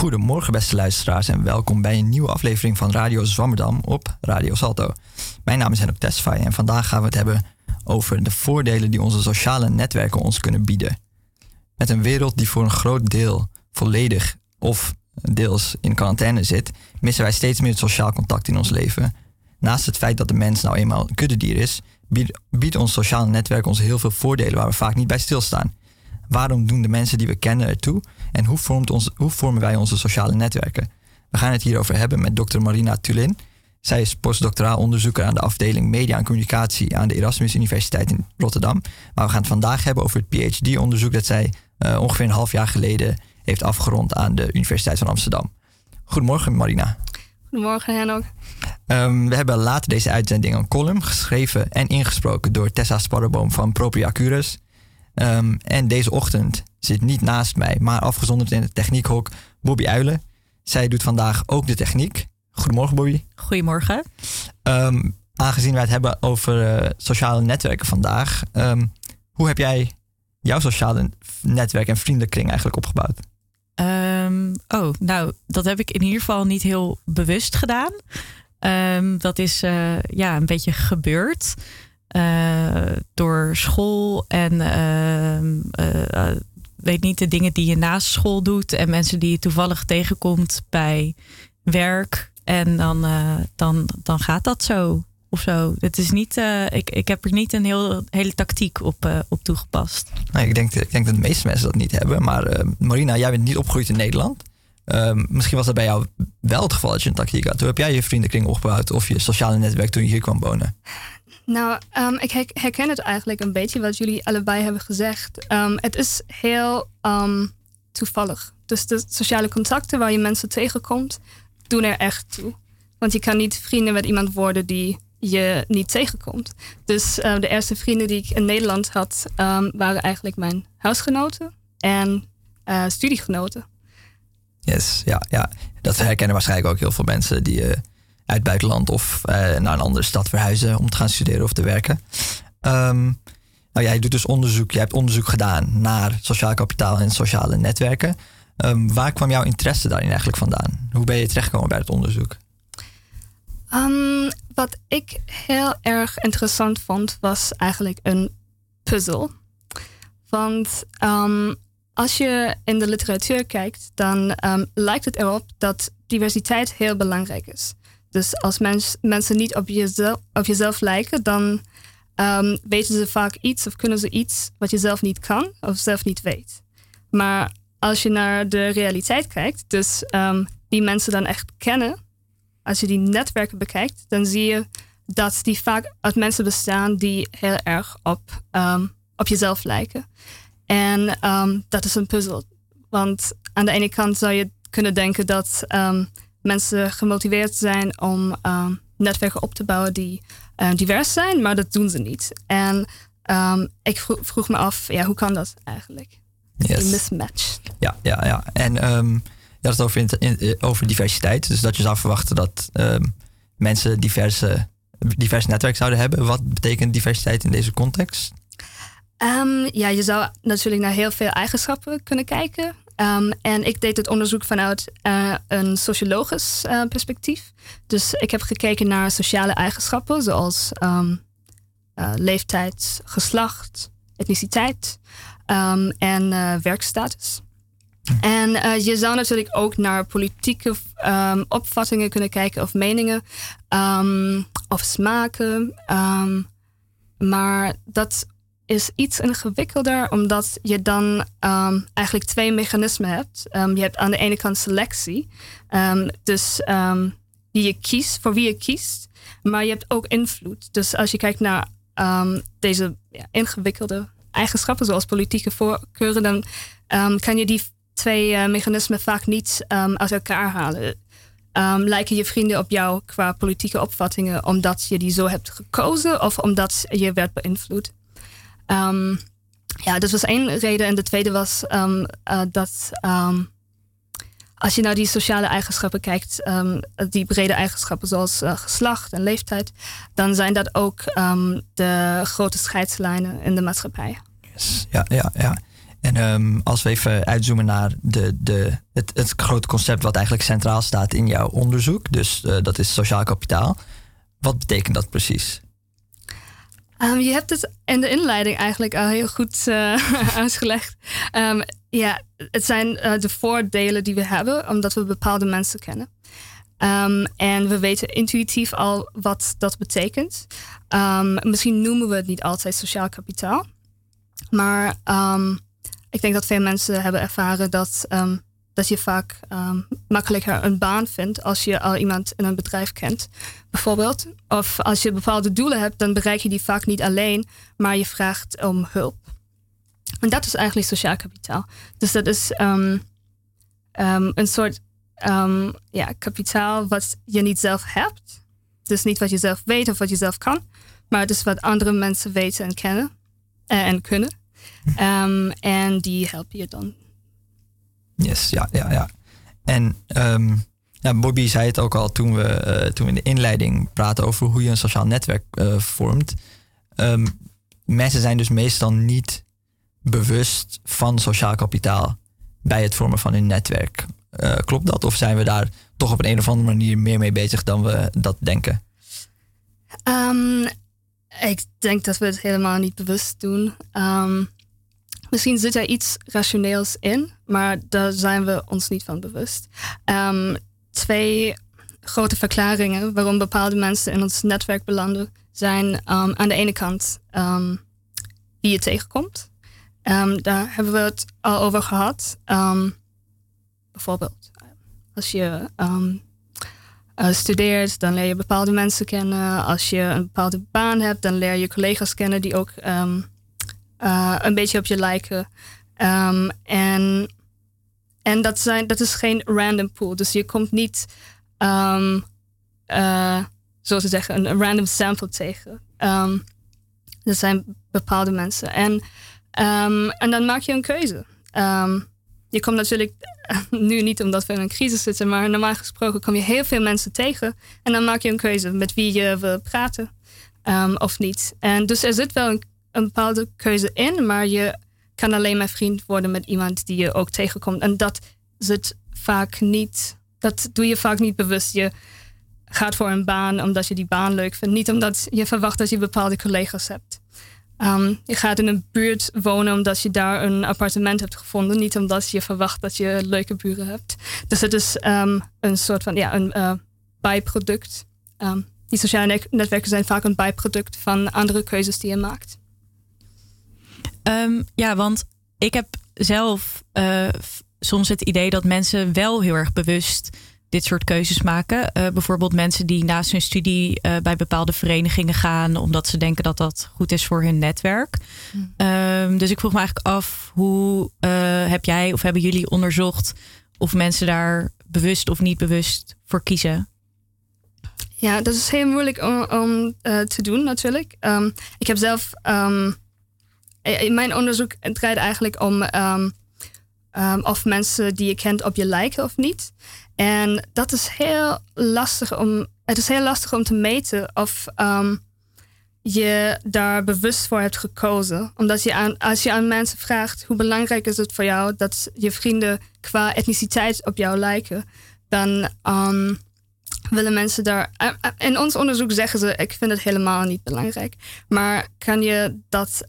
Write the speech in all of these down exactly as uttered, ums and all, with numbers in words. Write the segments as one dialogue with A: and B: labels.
A: Goedemorgen beste luisteraars en welkom bij een nieuwe aflevering van Radio Zwammerdam op Radio Salto. Mijn naam is Henok Tesfaye en vandaag gaan we het hebben over de voordelen die onze sociale netwerken ons kunnen bieden. Met een wereld die voor een groot deel volledig of deels in quarantaine zit, missen wij steeds meer het sociaal contact in ons leven. Naast het feit dat de mens nou eenmaal een kuddedier is, biedt, biedt ons sociale netwerk ons heel veel voordelen waar we vaak niet bij stilstaan. Waarom doen de mensen die we kennen ertoe en hoe, vormt ons, hoe vormen wij onze sociale netwerken? We gaan het hierover hebben met dokter Marina Tulin. Zij is postdoctoraal onderzoeker aan de afdeling Media en Communicatie aan de Erasmus Universiteit in Rotterdam. Maar we gaan het vandaag hebben over het P H D-onderzoek dat zij uh, ongeveer een half jaar geleden heeft afgerond aan de Universiteit van Amsterdam. Goedemorgen Marina.
B: Goedemorgen Henok.
A: Um, we hebben later deze uitzending een column geschreven en ingesproken door Tessa Sparreboom van Propria Cures. Um, en deze ochtend zit niet naast mij, maar afgezonderd in het techniekhok Bobby Uilen. Zij doet vandaag ook de techniek. Goedemorgen Bobby.
C: Goedemorgen.
A: Um, aangezien wij het hebben over uh, sociale netwerken vandaag. Um, hoe heb jij jouw sociale netwerk en vriendenkring eigenlijk opgebouwd?
C: Um, oh, nou, dat heb ik in ieder geval niet heel bewust gedaan. Um, dat is uh, ja, een beetje gebeurd. Uh, door school en uh, uh, weet niet, de dingen die je naast school doet en mensen die je toevallig tegenkomt bij werk. En dan, uh, dan, dan gaat dat zo of zo. Het is niet, uh, ik, ik heb er niet een heel, hele tactiek op, uh, op toegepast.
A: Nou, ik, denk, ik denk dat de meeste mensen dat niet hebben. Maar uh, Marina, jij bent niet opgegroeid in Nederland. Uh, misschien was dat bij jou wel het geval dat je een tactiek had. Hoe heb jij je vriendenkring opgebouwd of je sociale netwerk toen je hier kwam wonen?
B: Nou, um, ik herken het eigenlijk een beetje wat jullie allebei hebben gezegd. Um, het is heel um, toevallig. Dus de sociale contacten waar je mensen tegenkomt, doen er echt toe. Want je kan niet vrienden met iemand worden die je niet tegenkomt. Dus uh, de eerste vrienden die ik in Nederland had, um, waren eigenlijk mijn huisgenoten en uh, studiegenoten.
A: Yes, ja, ja. Dat herkennen waarschijnlijk ook heel veel mensen die uh, uit het buitenland of uh, naar een andere stad verhuizen om te gaan studeren of te werken. Um, nou, jij doet dus onderzoek, jij hebt onderzoek gedaan naar sociaal kapitaal en sociale netwerken. Um, waar kwam jouw interesse daarin eigenlijk vandaan? Hoe ben je terechtgekomen bij het onderzoek?
B: Um, wat ik heel erg interessant vond, was eigenlijk een puzzel. Want um, als je in de literatuur kijkt, dan um, lijkt het erop dat diversiteit heel belangrijk is. Dus als mens, mensen niet op jezelf, op jezelf lijken, dan um, weten ze vaak iets of kunnen ze iets wat je zelf niet kan of zelf niet weet. Maar als je naar de realiteit kijkt, dus um, die mensen dan echt kennen, als je die netwerken bekijkt, dan zie je dat die vaak uit mensen bestaan die heel erg op, um, op jezelf lijken. En um, dat is een puzzel. Want aan de ene kant zou je kunnen denken dat um, mensen gemotiveerd zijn om um, netwerken op te bouwen die uh, divers zijn, maar dat doen ze niet. En um, ik vroeg, vroeg me af, ja, hoe kan dat eigenlijk?
A: Yes.
B: Die mismatch.
A: Ja, ja, ja. En um, je had het over, in, in, over diversiteit. Dus dat je zou verwachten dat um, mensen diverse, divers netwerk zouden hebben. Wat betekent diversiteit in deze context?
B: Um, ja, je zou natuurlijk naar heel veel eigenschappen kunnen kijken. Um, en ik deed het onderzoek vanuit uh, een sociologisch uh, perspectief. Dus ik heb gekeken naar sociale eigenschappen zoals um, uh, leeftijd, geslacht, etniciteit um, en uh, werkstatus. En uh, je zou natuurlijk ook naar politieke um, opvattingen kunnen kijken of meningen um, of smaken. Um, maar dat is iets ingewikkelder, omdat je dan um, eigenlijk twee mechanismen hebt. Um, je hebt aan de ene kant selectie, um, dus um, die je kiest, voor wie je kiest. Maar je hebt ook invloed. Dus als je kijkt naar um, deze ja, ingewikkelde eigenschappen, zoals politieke voorkeuren, dan um, kan je die twee uh, mechanismen vaak niet um, uit elkaar halen. Um, lijken je vrienden op jou qua politieke opvattingen omdat je die zo hebt gekozen of omdat je werd beïnvloed? Um, ja, dat was één reden. En de tweede was um, uh, dat um, als je naar die sociale eigenschappen kijkt, um, die brede eigenschappen zoals uh, geslacht en leeftijd, dan zijn dat ook um, de grote scheidslijnen in de maatschappij.
A: Yes. Ja, ja, ja. En um, als we even uitzoomen naar de, de, het, het grote concept wat eigenlijk centraal staat in jouw onderzoek. Dus uh, dat is sociaal kapitaal. Wat betekent dat precies?
B: Um, je hebt het in de inleiding eigenlijk al heel goed uh, uitgelegd. Um, ja, het zijn uh, de voordelen die we hebben omdat we bepaalde mensen kennen. Um, en we weten intuïtief al wat dat betekent. Um, misschien noemen we het niet altijd sociaal kapitaal. Maar um, ik denk dat veel mensen hebben ervaren dat, um, dat je vaak um, makkelijker een baan vindt als je al iemand in een bedrijf kent, bijvoorbeeld. Of als je bepaalde doelen hebt, dan bereik je die vaak niet alleen, maar je vraagt om hulp. En dat is eigenlijk sociaal kapitaal. Dus dat is um, um, een soort um, ja, kapitaal wat je niet zelf hebt. Dus niet wat je zelf weet of wat je zelf kan, maar het is wat andere mensen weten en kennen uh, en kunnen. Um, en die helpen je dan.
A: Yes, ja, ja, ja. En um, ja, Bobby zei het ook al toen we, uh, toen we in de inleiding praten over hoe je een sociaal netwerk uh, vormt. Um, mensen zijn dus meestal niet bewust van sociaal kapitaal bij het vormen van hun netwerk. Uh, klopt dat? Of zijn we daar toch op een, een of andere manier meer mee bezig dan we dat denken?
B: Um, ik denk dat we het helemaal niet bewust doen. Um, misschien zit er iets rationeels in, maar daar zijn we ons niet van bewust. Um, twee grote verklaringen waarom bepaalde mensen in ons netwerk belanden zijn um, aan de ene kant um, wie je tegenkomt. Um, daar hebben we het al over gehad. Um, bijvoorbeeld, als je um, uh, studeert, dan leer je bepaalde mensen kennen. Als je een bepaalde baan hebt, dan leer je collega's kennen die ook um, uh, een beetje op je lijken. Um, en en dat, zijn, dat is geen random pool. Dus je komt niet, um, uh, zo te zeggen, een, een random sample tegen. Um, er zijn bepaalde mensen. En, um, en dan maak je een keuze. Um, je komt natuurlijk, nu niet omdat we in een crisis zitten, maar normaal gesproken kom je heel veel mensen tegen. En dan maak je een keuze met wie je wil praten um, of niet. En dus er zit wel een, een bepaalde keuze in, maar je kan alleen maar vriend worden met iemand die je ook tegenkomt. En dat zit vaak niet, dat doe je vaak niet bewust. Je gaat voor een baan omdat je die baan leuk vindt. Niet omdat je verwacht dat je bepaalde collega's hebt. Um, je gaat in een buurt wonen omdat je daar een appartement hebt gevonden. Niet omdat je verwacht dat je leuke buren hebt. Dus het is um, een soort van ja, een uh, bijproduct. Um, die sociale netwerken zijn vaak een bijproduct van andere keuzes die je maakt.
C: Um, ja, want ik heb zelf uh, f- soms het idee dat mensen wel heel erg bewust dit soort keuzes maken. Uh, bijvoorbeeld mensen die naast hun studie uh, bij bepaalde verenigingen gaan, omdat ze denken dat dat goed is voor hun netwerk. Mm. Um, dus ik vroeg me eigenlijk af, hoe uh, heb jij of hebben jullie onderzocht of mensen daar bewust of niet bewust voor kiezen?
B: Ja, dat is heel moeilijk om, om uh, te doen natuurlijk. Um, ik heb zelf, um, in mijn onderzoek draait eigenlijk om um, um, of mensen die je kent op je lijken of niet. En dat is heel lastig om, het is heel lastig om te meten of um, je daar bewust voor hebt gekozen. Omdat je aan, als je aan mensen vraagt hoe belangrijk is het voor jou dat je vrienden qua etniciteit op jou lijken, dan um, willen mensen daar. In ons onderzoek zeggen ze, ik vind het helemaal niet belangrijk. Maar kan je dat.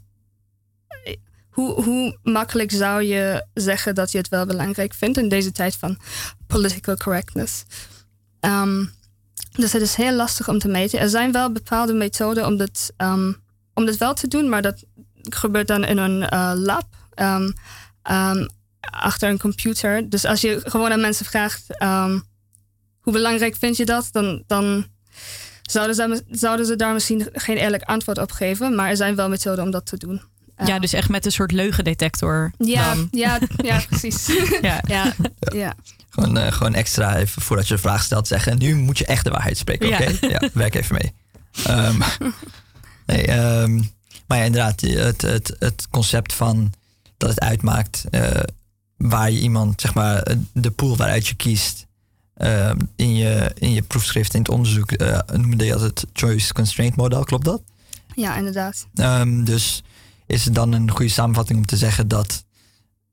B: Hoe, hoe makkelijk zou je zeggen dat je het wel belangrijk vindt in deze tijd van political correctness? Um, dus het is heel lastig om te meten. Er zijn wel bepaalde methoden om dit, um, om dit wel te doen, maar dat gebeurt dan in een uh, lab, um, um, achter een computer. Dus als je gewoon aan mensen vraagt, um, hoe belangrijk vind je dat? Dan, dan zouden, ze, zouden ze daar misschien geen eerlijk antwoord op geven, maar er zijn wel methoden om dat te doen.
C: Ja, dus echt met een soort leugendetector.
B: Ja,
C: dan.
B: ja, ja, precies. ja. Ja, ja.
A: Gewoon, uh, gewoon extra even voordat je de vraag stelt zeggen. Nu moet je echt de waarheid spreken, oké? Okay? Ja. ja, werk even mee. Um, nee, um, maar ja, inderdaad, het, het, het concept van dat het uitmaakt uh, waar je iemand, zeg maar, de pool waaruit je kiest. Uh, in, je, in je proefschrift, in het onderzoek, uh, noemde je dat het choice constraint model, klopt dat?
B: Ja, inderdaad.
A: Um, dus is het dan een goede samenvatting om te zeggen dat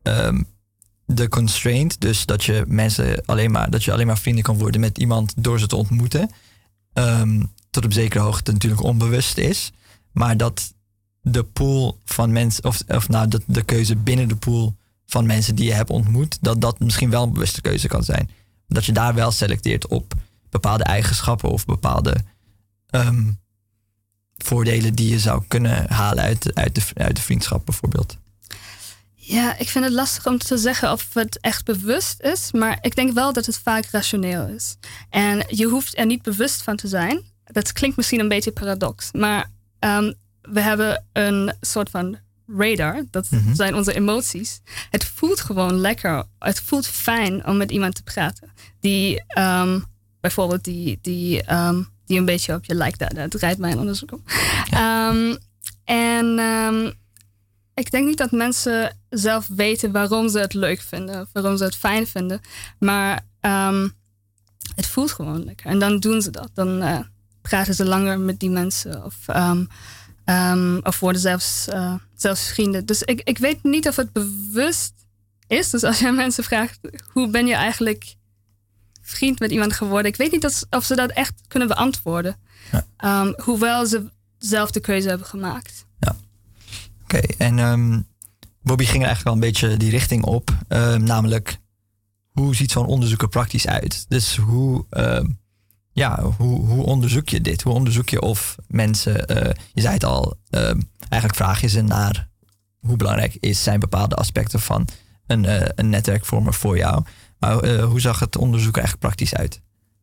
A: um, de constraint, dus dat je mensen alleen maar, dat je alleen maar vrienden kan worden met iemand door ze te ontmoeten, um, tot op zekere hoogte natuurlijk onbewust is, maar dat de pool van mensen, of, of nou, de, de keuze binnen de pool van mensen die je hebt ontmoet, dat dat misschien wel een bewuste keuze kan zijn. Dat je daar wel selecteert op bepaalde eigenschappen of bepaalde um, voordelen die je zou kunnen halen uit, uit, de, uit de vriendschap bijvoorbeeld.
B: Ja, ik vind het lastig om te zeggen of het echt bewust is, maar ik denk wel dat het vaak rationeel is. En je hoeft er niet bewust van te zijn. Dat klinkt misschien een beetje paradox, maar um, we hebben een soort van radar, dat mm-hmm. zijn onze emoties. Het voelt gewoon lekker, het voelt fijn om met iemand te praten. Die um, bijvoorbeeld die, die, um, die een beetje op je lijkt, daar, daar draait mijn onderzoek om. Ja. Um, en um, ik denk niet dat mensen zelf weten waarom ze het leuk vinden, of waarom ze het fijn vinden, maar um, het voelt gewoon lekker. En dan doen ze dat. Dan uh, praten ze langer met die mensen of um, Um, of worden zelfs, uh, zelfs vrienden. Dus ik, ik weet niet of het bewust is. Dus als je mensen vraagt, hoe ben je eigenlijk vriend met iemand geworden? Ik weet niet dat, of ze dat echt kunnen beantwoorden. Ja. Um, hoewel ze zelf de keuze hebben gemaakt.
A: Ja. Oké, okay, en um, Bobby ging er eigenlijk wel een beetje die richting op. Um, namelijk, hoe ziet zo'n onderzoek er praktisch uit? Dus hoe... Um, Ja, hoe, hoe onderzoek je dit? Hoe onderzoek je of mensen, uh, je zei het al, uh, eigenlijk vraag je ze naar hoe belangrijk is, zijn bepaalde aspecten van een, uh, een netwerkvormer voor jou. Maar uh, hoe zag het onderzoek er eigenlijk praktisch uit?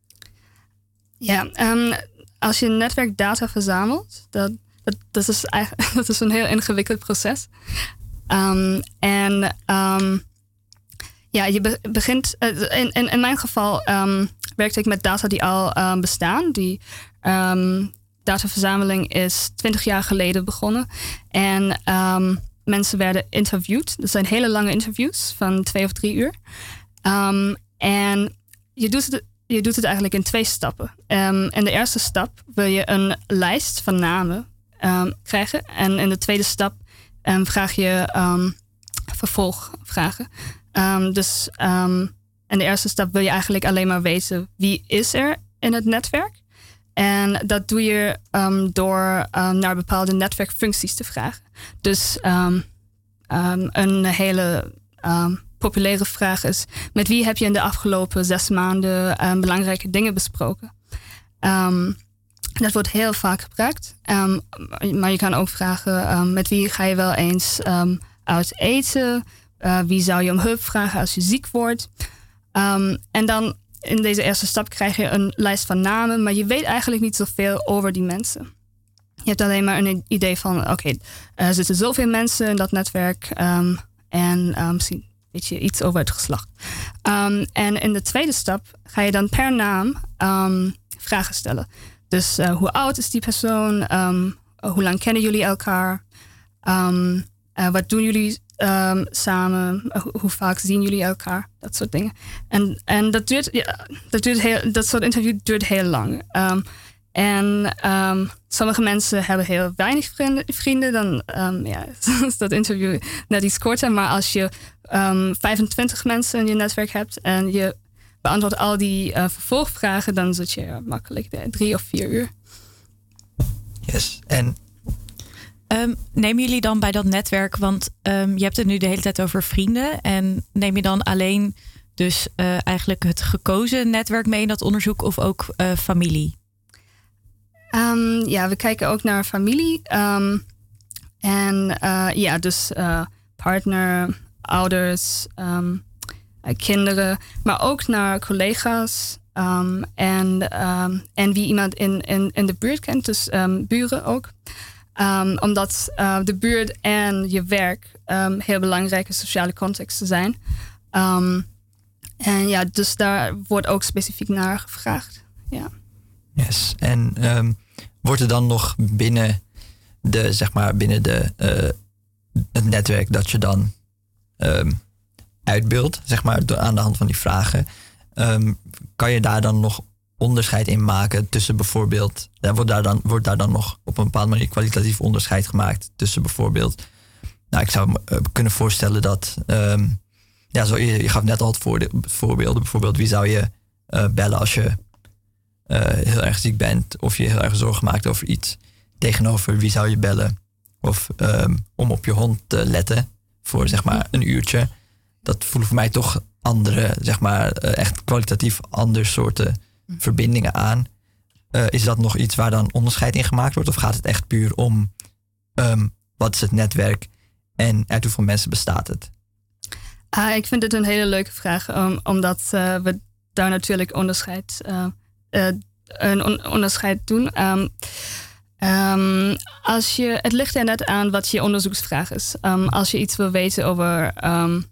B: Ja, um, als je netwerkdata verzamelt, dat, dat, dat, is eigenlijk, dat is een heel ingewikkeld proces. Um, en um, ja, je be- begint, uh, in, in, in mijn geval um, werkte ik met data die al um, bestaan. Die um, dataverzameling is twintig jaar geleden begonnen. En um, mensen werden interviewd. Dat zijn hele lange interviews van twee of drie uur. Um, en je doet, het, je doet het eigenlijk in twee stappen. Um, in de eerste stap wil je een lijst van namen um, krijgen. En in de tweede stap um, vraag je um, vervolgvragen. Um, dus um, in de eerste stap wil je eigenlijk alleen maar weten wie is er in het netwerk. En dat doe je um, door um, naar bepaalde netwerkfuncties te vragen. Dus um, um, een hele um, populaire vraag is: met wie heb je in de afgelopen zes maanden um, belangrijke dingen besproken? Um, dat wordt heel vaak gebruikt. Um, maar je kan ook vragen: um, met wie ga je wel eens um, uit eten? Uh, wie zou je om hulp vragen als je ziek wordt? Um, en dan in deze eerste stap krijg je een lijst van namen, maar je weet eigenlijk niet zoveel over die mensen. Je hebt alleen maar een idee van, oké, okay, er zitten zoveel mensen in dat netwerk um, en um, misschien weet je iets over het geslacht. Um, en in de tweede stap ga je dan per naam um, vragen stellen. Dus uh, hoe oud is die persoon? Um, hoe lang kennen jullie elkaar? Um, uh, wat doen jullie Um, samen, hoe, hoe vaak zien jullie elkaar, dat soort dingen. En, en dat duurt, ja, dat duurt heel, dat soort interview duurt heel lang. Um, en um, sommige mensen hebben heel weinig vrienden, vrienden dan um, ja, is dat interview net iets korter. Maar als je um, vijfentwintig mensen in je netwerk hebt en je beantwoordt al die uh, vervolgvragen, dan zit je makkelijk de drie of vier uur.
A: Yes, en
C: Um, nemen jullie dan bij dat netwerk, want um, je hebt het nu de hele tijd over vrienden. En neem je dan alleen dus uh, eigenlijk het gekozen netwerk mee in dat onderzoek of ook uh, familie?
B: Um, ja, we kijken ook naar familie. Um, en uh, ja, dus uh, partner, ouders, um, uh, kinderen. Maar ook naar collega's um, en, um, en wie iemand in, in, in de buurt kent. Dus um, buren ook. Um, omdat uh, de buurt en je werk um, heel belangrijke sociale contexten zijn. Um, en ja, dus daar wordt ook specifiek naar gevraagd. Ja.
A: Yes. En um, wordt er dan nog binnen de, zeg maar, binnen de, uh, het netwerk dat je dan um, uitbeeldt, zeg maar, aan de hand van die vragen, um, kan je daar dan nog onderscheid in maken tussen bijvoorbeeld, wordt daar dan, wordt daar dan nog op een bepaalde manier kwalitatief onderscheid gemaakt tussen bijvoorbeeld nou, ik zou me uh, kunnen voorstellen dat... Um, ja, zo, je, je gaf net al het voorde- voorbeelden. Bijvoorbeeld, wie zou je uh, bellen als je uh, heel erg ziek bent... of je heel erg zorgen maakt over iets. Tegenover wie zou je bellen... of um, om op je hond te letten voor zeg maar een uurtje. Dat voelen voor mij toch andere, zeg maar, uh, echt kwalitatief andere soorten verbindingen aan. Uh, is dat nog iets waar dan onderscheid in gemaakt wordt? Of gaat het echt puur om um, wat is het netwerk en uit hoeveel mensen bestaat het?
B: Uh, ik vind het een hele leuke vraag, um, omdat uh, we daar natuurlijk onderscheid, uh, uh, een on- onderscheid doen. Um, um, als je, het ligt er net aan wat je onderzoeksvraag is. Um, als je iets wil weten over um,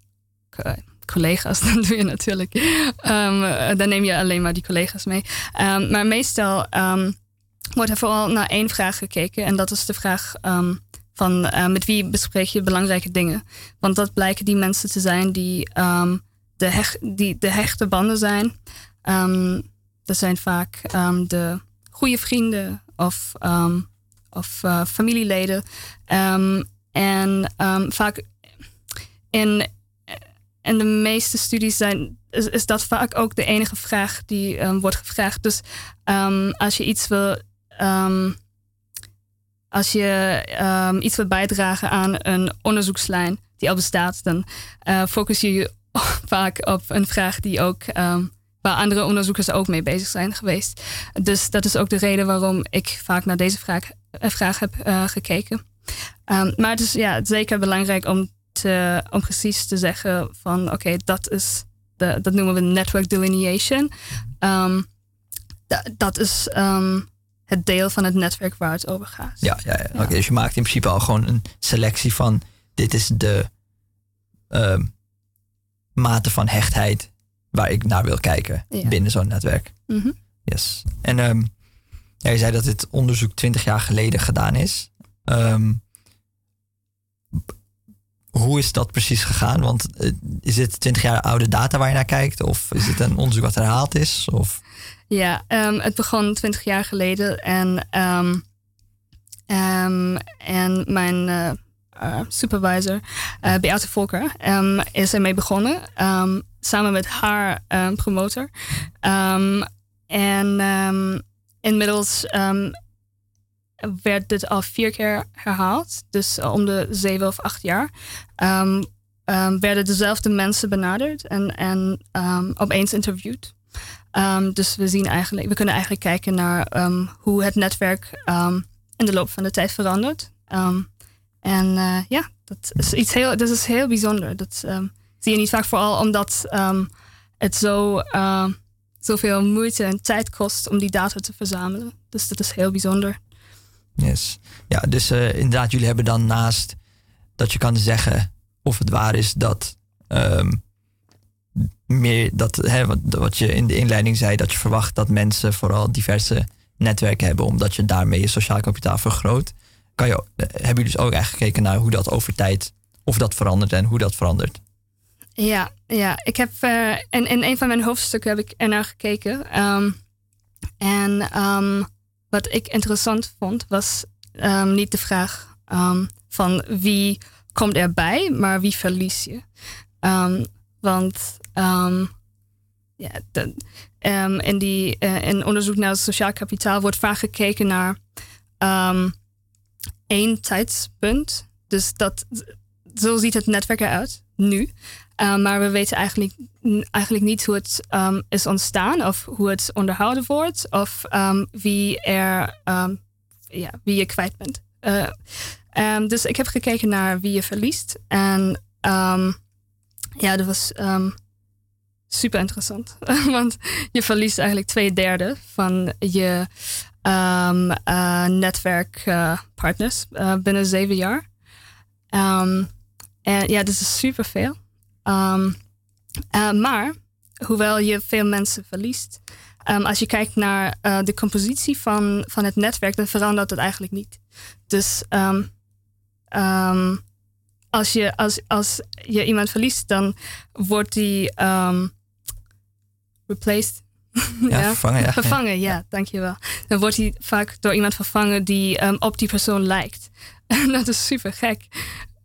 B: collega's, dan doe je natuurlijk. Um, dan neem je alleen maar die collega's mee. Um, maar meestal um, wordt er vooral naar één vraag gekeken. En dat is de vraag um, van uh, met wie bespreek je belangrijke dingen. Want dat blijken die mensen te zijn die, um, de, hech, die de hechte banden zijn. Um, dat zijn vaak um, de goede vrienden of, um, of uh, familieleden. Um, en um, vaak in... En de meeste studies zijn, is, is dat vaak ook de enige vraag die um, wordt gevraagd. Dus um, als je iets wil, um, als je um, iets wil bijdragen aan een onderzoekslijn die al bestaat, dan uh, focus je je vaak op een vraag die ook um, waar andere onderzoekers ook mee bezig zijn geweest. Dus dat is ook de reden waarom ik vaak naar deze vraag, vraag heb uh, gekeken. Um, maar het is ja, zeker belangrijk om Te, om precies te zeggen van oké, okay, dat is de, dat noemen we network delineation. Um, d- dat is um, het deel van het netwerk waar het over gaat.
A: Ja, ja, ja. ja. Oké, okay, dus je maakt in principe al gewoon een selectie van dit is de um, mate van hechtheid waar ik naar wil kijken ja. binnen zo'n netwerk.
B: Mm-hmm.
A: Yes. En um, ja, je zei dat dit onderzoek twintig jaar geleden gedaan is. Um, Hoe is dat precies gegaan? Want uh, is dit twintig jaar oude data waar je naar kijkt? Of is het een onderzoek wat herhaald is? Of?
B: Ja, um, het begon twintig jaar geleden. En, um, um, en mijn uh, uh, supervisor, uh, Beate Volker, um, is ermee begonnen. Um, samen met haar um, promotor. Um, en um, inmiddels... Um, werd dit al vier keer herhaald. Dus om de zeven of acht jaar. Um, um, werden dezelfde mensen benaderd en, en um, opeens interviewd. Um, dus we zien eigenlijk, we kunnen eigenlijk kijken naar um, hoe het netwerk um, in de loop van de tijd verandert. Um, en uh, ja, dat is iets heel, dat is heel bijzonder. Dat um, zie je niet vaak, vooral omdat um, het zo uh, zoveel moeite en tijd kost om die data te verzamelen. Dus dat is heel bijzonder.
A: Yes. Ja, dus uh, inderdaad, jullie hebben dan naast dat je kan zeggen of het waar is dat um, meer dat hè, wat, wat je in de inleiding zei, dat je verwacht dat mensen vooral diverse netwerken hebben, omdat je daarmee je sociaal kapitaal vergroot. Kan je, uh, hebben jullie dus ook eigenlijk gekeken naar hoe dat over tijd, of dat verandert en hoe dat verandert?
B: Ja, ja. Ik heb uh, in, in een van mijn hoofdstukken heb ik ernaar gekeken. Um, en um, wat ik interessant vond, was um, niet de vraag um, van wie komt erbij, maar wie verlies je. Um, want um, ja, de, um, in, die, uh, in onderzoek naar het sociaal kapitaal wordt vaak gekeken naar um, één tijdspunt. Dus dat, zo ziet het netwerk eruit, nu. Um, maar we weten eigenlijk, eigenlijk niet hoe het um, is ontstaan of hoe het onderhouden wordt of um, wie, er, um, ja, wie je kwijt bent. Uh, um, dus ik heb gekeken naar wie je verliest. En um, ja, dat was um, super interessant. Want je verliest eigenlijk twee derde van je um, uh, netwerkpartners uh, binnen zeven jaar. Um, en ja, dat is super veel. Um, uh, maar, hoewel je veel mensen verliest, um, als je kijkt naar uh, de compositie van, van het netwerk, dan verandert het eigenlijk niet. Dus um, um, als, je, als, als je iemand verliest, dan wordt die um, replaced.
A: Ja, ja, vervangen. Ja,
B: vervangen, ja, ja, dankjewel. Dan wordt hij vaak door iemand vervangen die um, op die persoon lijkt. En dat is super gek.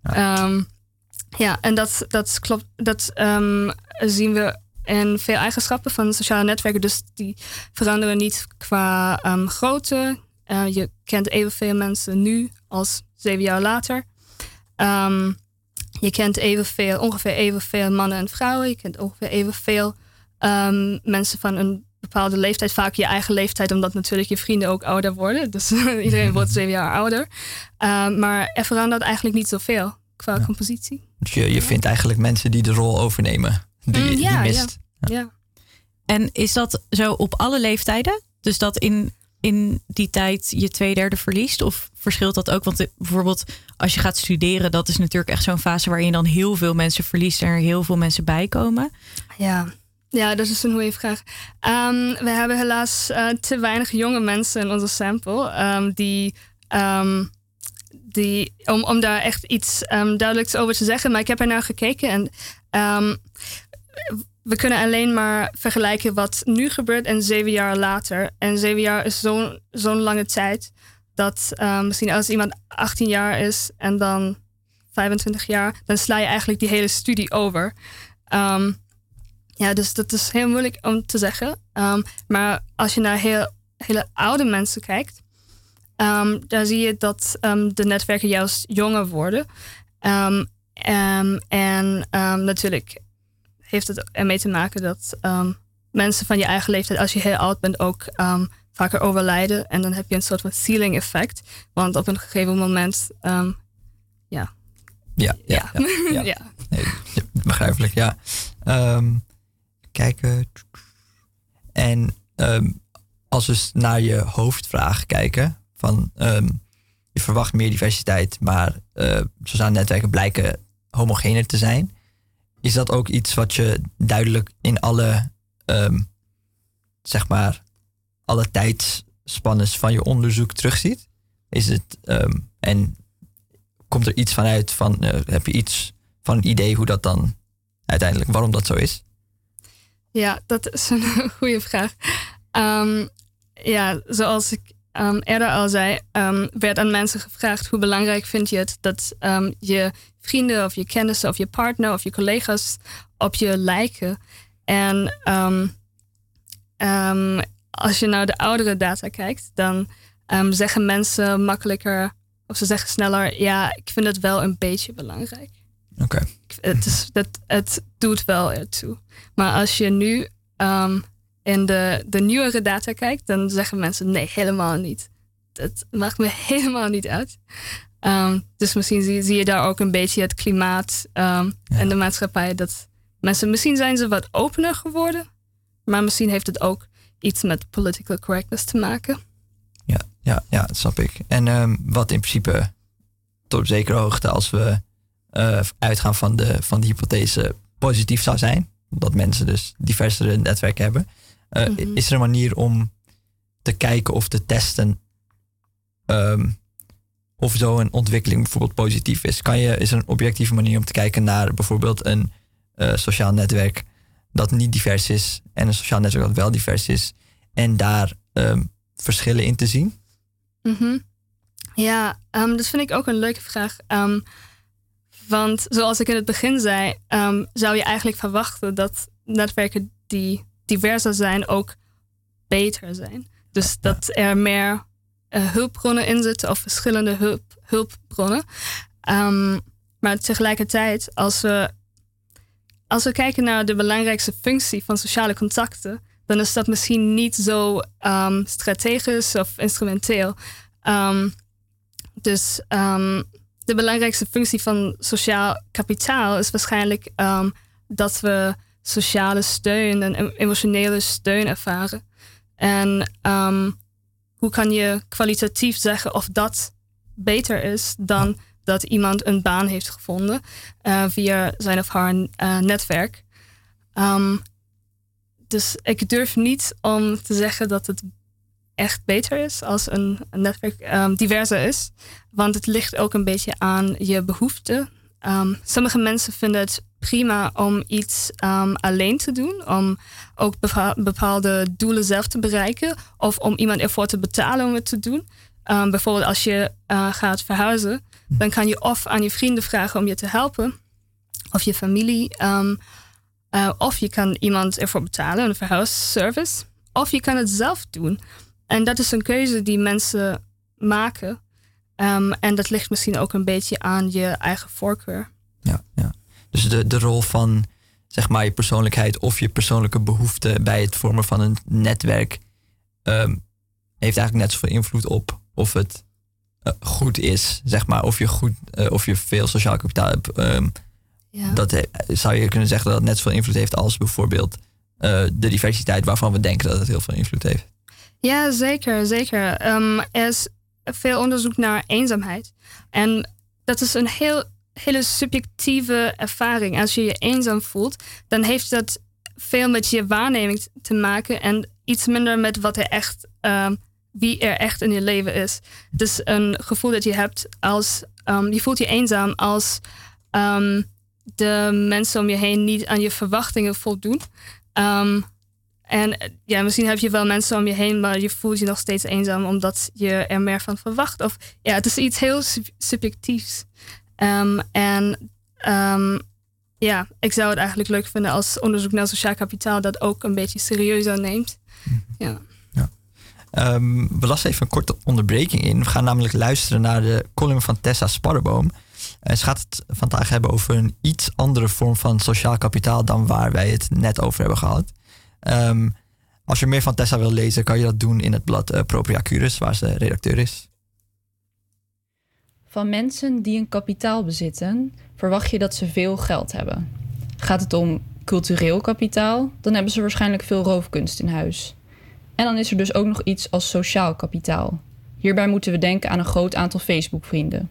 B: Ja, um, ja en dat, dat klopt. Dat um, zien we in veel eigenschappen van sociale netwerken. Dus die veranderen niet qua um, grootte. Uh, je kent evenveel mensen nu als zeven jaar later. Um, je kent evenveel, ongeveer evenveel mannen en vrouwen. Je kent ongeveer evenveel um, mensen van een bepaalde leeftijd. Vaak je eigen leeftijd, omdat natuurlijk je vrienden ook ouder worden. Dus iedereen wordt zeven jaar ouder. Uh, maar er verandert eigenlijk niet zoveel qua ja. compositie.
A: Dus je, je vindt eigenlijk mensen die de rol overnemen. Die, mm, ja, die mist.
B: Ja. Ja. Ja.
C: En is dat zo op alle leeftijden? Dus dat in, in die tijd je twee derde verliest? Of verschilt dat ook? Want bijvoorbeeld als je gaat studeren, dat is natuurlijk echt zo'n fase waarin je dan heel veel mensen verliest en er heel veel mensen bij komen.
B: Ja. Ja, dat is een goede vraag. Um, we hebben helaas uh, te weinig jonge mensen in onze sample. Um, die, um, die, om, om daar echt iets um, duidelijks over te zeggen. Maar ik heb er naar gekeken. En um, we kunnen alleen maar vergelijken wat nu gebeurt en zeven jaar later. En zeven jaar is zo'n zo'n lange tijd. Dat um, misschien als iemand achttien jaar is en dan vijfentwintig jaar. Dan sla je eigenlijk die hele studie over. Um, Ja, dus dat is heel moeilijk om te zeggen. Um, maar als je naar heel, hele oude mensen kijkt, um, daar zie je dat um, de netwerken juist jonger worden. Um, um, en um, natuurlijk heeft het ermee te maken dat um, mensen van je eigen leeftijd, als je heel oud bent, ook um, vaker overlijden. En dan heb je een soort van ceiling effect. Want op een gegeven moment, um, ja.
A: Ja, ja, ja. ja, ja. ja. Nee, begrijpelijk, ja. Um, kijken. En um, als we naar je hoofdvraag kijken, van um, je verwacht meer diversiteit, maar uh, sociale netwerken blijken homogener te zijn. Is dat ook iets wat je duidelijk in alle, um, zeg maar, alle tijdsspannes van je onderzoek terugziet? Is het, um, en komt er iets vanuit van, uh, heb je iets van een idee hoe dat dan uiteindelijk, waarom dat zo is?
B: Ja, dat is een goede vraag. Um, ja, zoals ik um, eerder al zei, um, werd aan mensen gevraagd hoe belangrijk vind je het dat um, je vrienden of je kennissen of je partner of je collega's op je lijken. En um, um, als je naar de oudere data kijkt, dan um, zeggen mensen makkelijker of ze zeggen sneller, ja, ik vind het wel een beetje belangrijk.
A: Oké. Okay.
B: Het, is, dat, het doet wel ertoe. Maar als je nu um, in de, de nieuwere data kijkt, dan zeggen mensen nee, helemaal niet. Dat maakt me helemaal niet uit. Um, dus misschien zie, zie je daar ook een beetje het klimaat um, ja. en de maatschappij. Dat mensen, misschien zijn ze wat opener geworden, maar misschien heeft het ook iets met political correctness te maken.
A: Ja, ja, ja, dat snap ik. En um, wat in principe tot op zekere hoogte, als we Uh, uitgaan van de, van de hypothese positief zou zijn, dat mensen dus diversere netwerken hebben. Uh, mm-hmm. Is er een manier om te kijken of te testen um, of zo'n ontwikkeling bijvoorbeeld positief is? Kan je, is er een objectieve manier om te kijken naar bijvoorbeeld een uh, sociaal netwerk dat niet divers is en een sociaal netwerk dat wel divers is en daar um, verschillen in te zien?
B: Mm-hmm. Ja, um, dat vind ik ook een leuke vraag. Um, Want zoals ik in het begin zei, um, zou je eigenlijk verwachten dat netwerken die diverser zijn ook beter zijn. Dus dat er meer uh, hulpbronnen in zitten of verschillende hulp, hulpbronnen. Um, maar tegelijkertijd, als we, als we kijken naar de belangrijkste functie van sociale contacten, dan is dat misschien niet zo um, strategisch of instrumenteel. Um, dus um, de belangrijkste functie van sociaal kapitaal is waarschijnlijk um, dat we sociale steun en emotionele steun ervaren. En um, hoe kan je kwalitatief zeggen of dat beter is dan dat iemand een baan heeft gevonden uh, via zijn of haar uh, netwerk. Um, dus ik durf niet om te zeggen dat het echt beter is als een, een netwerk um, diverser is. Want het ligt ook een beetje aan je behoeften. Um, sommige mensen vinden het prima om iets um, alleen te doen. Om ook bepa- bepaalde doelen zelf te bereiken. Of om iemand ervoor te betalen om het te doen. Um, bijvoorbeeld als je uh, gaat verhuizen. dan kan je of aan je vrienden vragen om je te helpen, of je familie, um, uh, of je kan iemand ervoor betalen, een verhuisservice, of je kan het zelf doen. En dat is een keuze die mensen maken. Um, en dat ligt misschien ook een beetje aan je eigen voorkeur.
A: Ja, ja. Dus de, de rol van, zeg maar, je persoonlijkheid of je persoonlijke behoeften bij het vormen van een netwerk um, heeft eigenlijk net zoveel invloed op of het uh, goed is, zeg maar, of je goed, uh, of je veel sociaal kapitaal hebt. Um, ja. Dat he, zou je kunnen zeggen dat het net zoveel invloed heeft als bijvoorbeeld uh, de diversiteit waarvan we denken dat het heel veel invloed heeft.
B: Ja, zeker, zeker. Um, er is veel onderzoek naar eenzaamheid. En dat is een heel, hele subjectieve ervaring. Als je je eenzaam voelt, dan heeft dat veel met je waarneming te maken en iets minder met wat er echt, um, wie er echt in je leven is. Dus een gevoel dat je hebt als, um, je voelt je eenzaam als um, de mensen om je heen niet aan je verwachtingen voldoen. Um, En ja, misschien heb je wel mensen om je heen, maar je voelt je nog steeds eenzaam omdat je er meer van verwacht. Of ja, het is iets heel sub- subjectiefs. Um, en um, ja, ik zou het eigenlijk leuk vinden als onderzoek naar sociaal kapitaal dat ook een beetje serieuzer neemt. Ja.
A: Ja. Um, we lassen even een korte onderbreking in. We gaan namelijk luisteren naar de column van Tessa Sparreboom. En ze gaat het vandaag hebben over een iets andere vorm van sociaal kapitaal dan waar wij het net over hebben gehad. Um, als je meer van Tessa wil lezen, kan je dat doen in het blad uh, Propria Cures, waar ze redacteur is.
D: Van mensen die een kapitaal bezitten, verwacht je dat ze veel geld hebben. Gaat het om cultureel kapitaal, dan hebben ze waarschijnlijk veel roofkunst in huis. En dan is er dus ook nog iets als sociaal kapitaal. Hierbij moeten we denken aan een groot aantal Facebook-vrienden.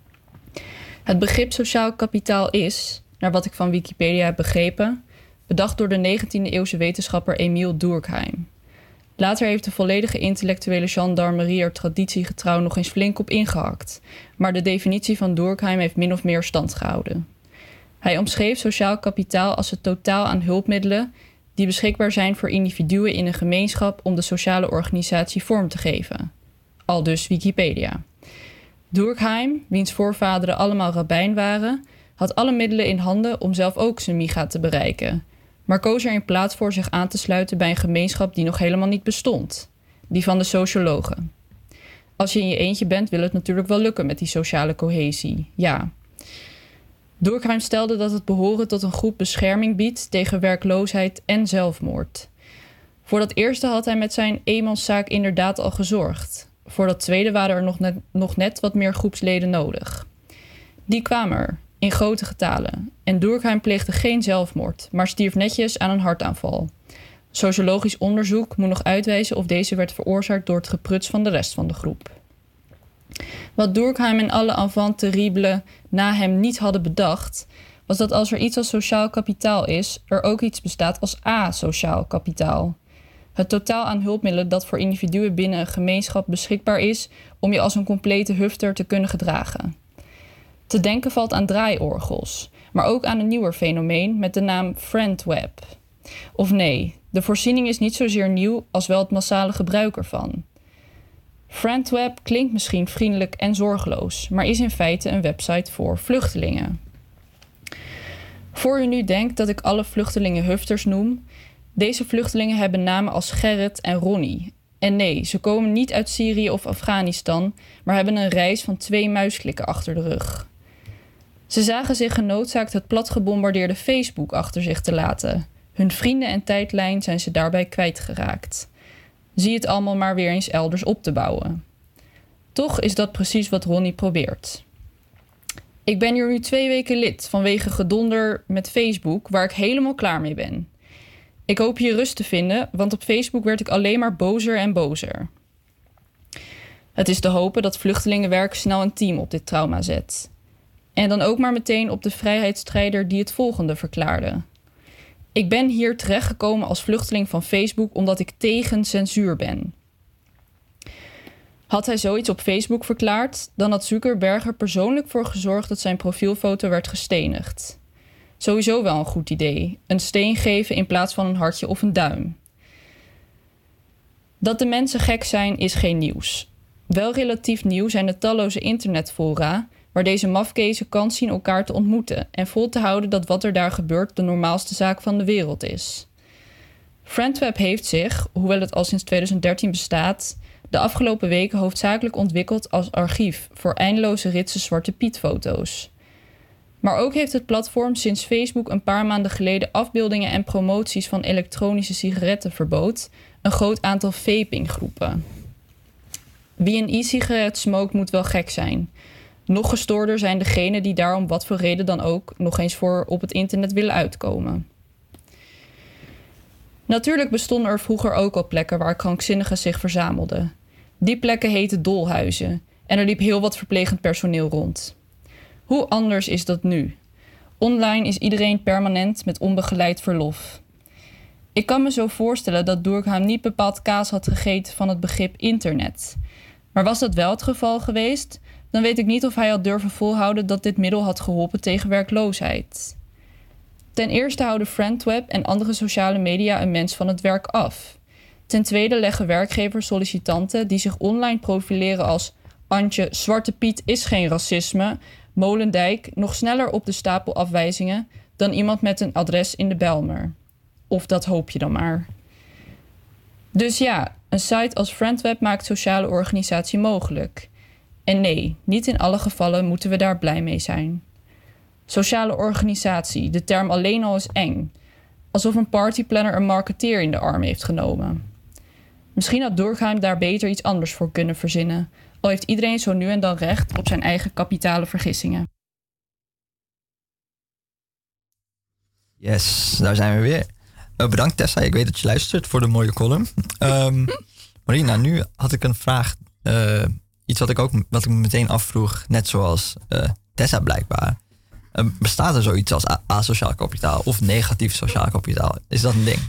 D: Het begrip sociaal kapitaal is, naar wat ik van Wikipedia heb begrepen, bedacht door de negentiende eeuwse wetenschapper Emile Durkheim. Later heeft de volledige intellectuele gendarmerie er traditiegetrouw nog eens flink op ingehakt, maar de definitie van Durkheim heeft min of meer stand gehouden. Hij omschreef sociaal kapitaal als het totaal aan hulpmiddelen die beschikbaar zijn voor individuen in een gemeenschap om de sociale organisatie vorm te geven. Aldus Wikipedia. Durkheim, wiens voorvaderen allemaal rabbijn waren, had alle middelen in handen om zelf ook zijn miga te bereiken, maar koos er in plaats voor zich aan te sluiten bij een gemeenschap die nog helemaal niet bestond, die van de sociologen. Als je in je eentje bent, wil het natuurlijk wel lukken met die sociale cohesie, ja. Durkheim stelde dat het behoren tot een groep bescherming biedt tegen werkloosheid en zelfmoord. Voor dat eerste had hij met zijn eenmanszaak inderdaad al gezorgd. Voor dat tweede waren er nog net, nog net wat meer groepsleden nodig. Die kwamen er, in grote getalen. En Durkheim pleegde geen zelfmoord, maar stierf netjes aan een hartaanval. Sociologisch onderzoek moet nog uitwijzen of deze werd veroorzaakt door het gepruts van de rest van de groep. Wat Durkheim en alle enfants terribles na hem niet hadden bedacht, was dat als er iets als sociaal kapitaal is, er ook iets bestaat als asociaal kapitaal. Het totaal aan hulpmiddelen dat voor individuen binnen een gemeenschap beschikbaar is om je als een complete hufter te kunnen gedragen. Te denken valt aan draaiorgels, maar ook aan een nieuwer fenomeen met de naam FriendWeb. Of nee, de voorziening is niet zozeer nieuw als wel het massale gebruik ervan. FriendWeb klinkt misschien vriendelijk en zorgeloos, maar is in feite een website voor vluchtelingen. Voor u nu denkt dat ik alle vluchtelingen hufters noem, deze vluchtelingen hebben namen als Gerrit en Ronnie. En nee, ze komen niet uit Syrië of Afghanistan, maar hebben een reis van twee muisklikken achter de rug. Ze zagen zich genoodzaakt het platgebombardeerde Facebook achter zich te laten. Hun vrienden en tijdlijn zijn ze daarbij kwijtgeraakt. Zie het allemaal maar weer eens elders op te bouwen. Toch is dat precies wat Ronnie probeert. Ik ben hier nu twee weken lid vanwege gedonder met Facebook, waar ik helemaal klaar mee ben. Ik hoop hier rust te vinden, want op Facebook werd ik alleen maar bozer en bozer. Het is te hopen dat vluchtelingenwerk snel een team op dit trauma zet. En dan ook maar meteen op de vrijheidsstrijder die het volgende verklaarde. Ik ben hier terechtgekomen als vluchteling van Facebook omdat ik tegen censuur ben. Had hij zoiets op Facebook verklaard, dan had Zuckerberg er persoonlijk voor gezorgd dat zijn profielfoto werd gestenigd. Sowieso wel een goed idee. Een steen geven in plaats van een hartje of een duim. Dat de mensen gek zijn is geen nieuws. Wel relatief nieuw zijn de talloze internetfora waar deze mafkezen kans zien elkaar te ontmoeten en vol te houden dat wat er daar gebeurt de normaalste zaak van de wereld is. FriendWeb heeft zich, hoewel het al sinds tweeduizend dertien bestaat, de afgelopen weken hoofdzakelijk ontwikkeld als archief voor eindeloze ritsen Zwarte Piet-foto's. Maar ook heeft het platform sinds Facebook een paar maanden geleden afbeeldingen en promoties van elektronische sigaretten verbood, een groot aantal vapinggroepen. Wie een e-sigaret smoked moet wel gek zijn. Nog gestoorder zijn degenen die daar om wat voor reden dan ook nog eens voor op het internet willen uitkomen. Natuurlijk bestonden er vroeger ook al plekken waar krankzinnigen zich verzamelden. Die plekken heten dolhuizen en er liep heel wat verplegend personeel rond. Hoe anders is dat nu? Online is iedereen permanent met onbegeleid verlof. Ik kan me zo voorstellen dat Durkheim niet bepaald kaas had gegeten van het begrip internet. Maar was dat wel het geval geweest, dan weet ik niet of hij had durven volhouden dat dit middel had geholpen tegen werkloosheid. Ten eerste houden FriendWeb en andere sociale media een mens van het werk af. Ten tweede leggen werkgevers sollicitanten die zich online profileren als Antje, Zwarte Piet is geen racisme, Molendijk nog sneller op de stapel afwijzingen dan iemand met een adres in de Bijlmer. Of dat hoop je dan maar. Dus ja, een site als FriendWeb maakt sociale organisatie mogelijk. En nee, niet in alle gevallen moeten we daar blij mee zijn. Sociale organisatie, de term alleen al is eng. Alsof een partyplanner een marketeer in de arm heeft genomen. Misschien had Durkheim daar beter iets anders voor kunnen verzinnen, al heeft iedereen zo nu en dan recht op zijn eigen kapitale vergissingen.
A: Yes, daar zijn we weer. Uh, bedankt Tessa, ik weet dat je luistert voor de mooie column. Um, Marina, nu had ik een vraag. Uh, iets wat ik ook wat ik me meteen afvroeg, net zoals uh, Tessa blijkbaar. Uh, bestaat er zoiets als a- asociaal kapitaal of negatief sociaal kapitaal? Is dat een ding?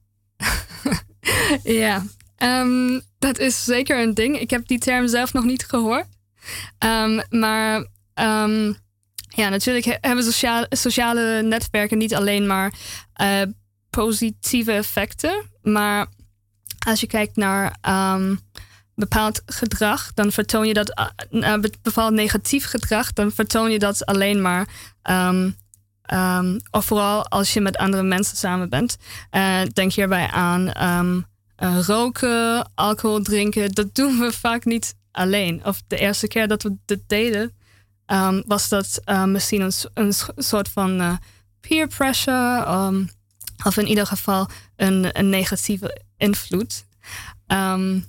B: Ja, um, dat is zeker een ding. Ik heb die term zelf nog niet gehoord. Um, maar um, ja, natuurlijk he- hebben sociale, sociale netwerken niet alleen maar uh, positieve effecten. Maar als je kijkt naar um, bepaald gedrag, dan vertoon je dat, uh, bepaald negatief gedrag, dan vertoon je dat alleen maar, um, um, of vooral als je met andere mensen samen bent. Uh, denk hierbij aan um, uh, roken, alcohol drinken. Dat doen we vaak niet alleen. Of de eerste keer dat we dit deden, um, was dat uh, misschien een, een soort van uh, peer pressure, um, of in ieder geval een, een negatieve invloed. Um,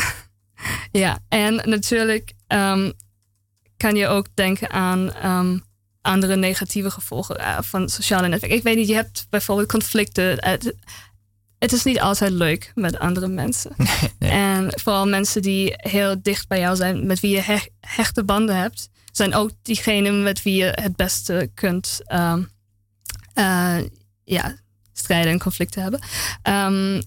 B: ja, en natuurlijk um, kan je ook denken aan um, andere negatieve gevolgen uh, van sociale netwerken. Ik weet niet, je hebt bijvoorbeeld conflicten. Het, het is niet altijd leuk met andere mensen.
A: Nee, nee.
B: En vooral mensen die heel dicht bij jou zijn, met wie je he- hechte banden hebt, zijn ook diegenen met wie je het beste kunt um, uh, ja, strijden en conflicten hebben. Um,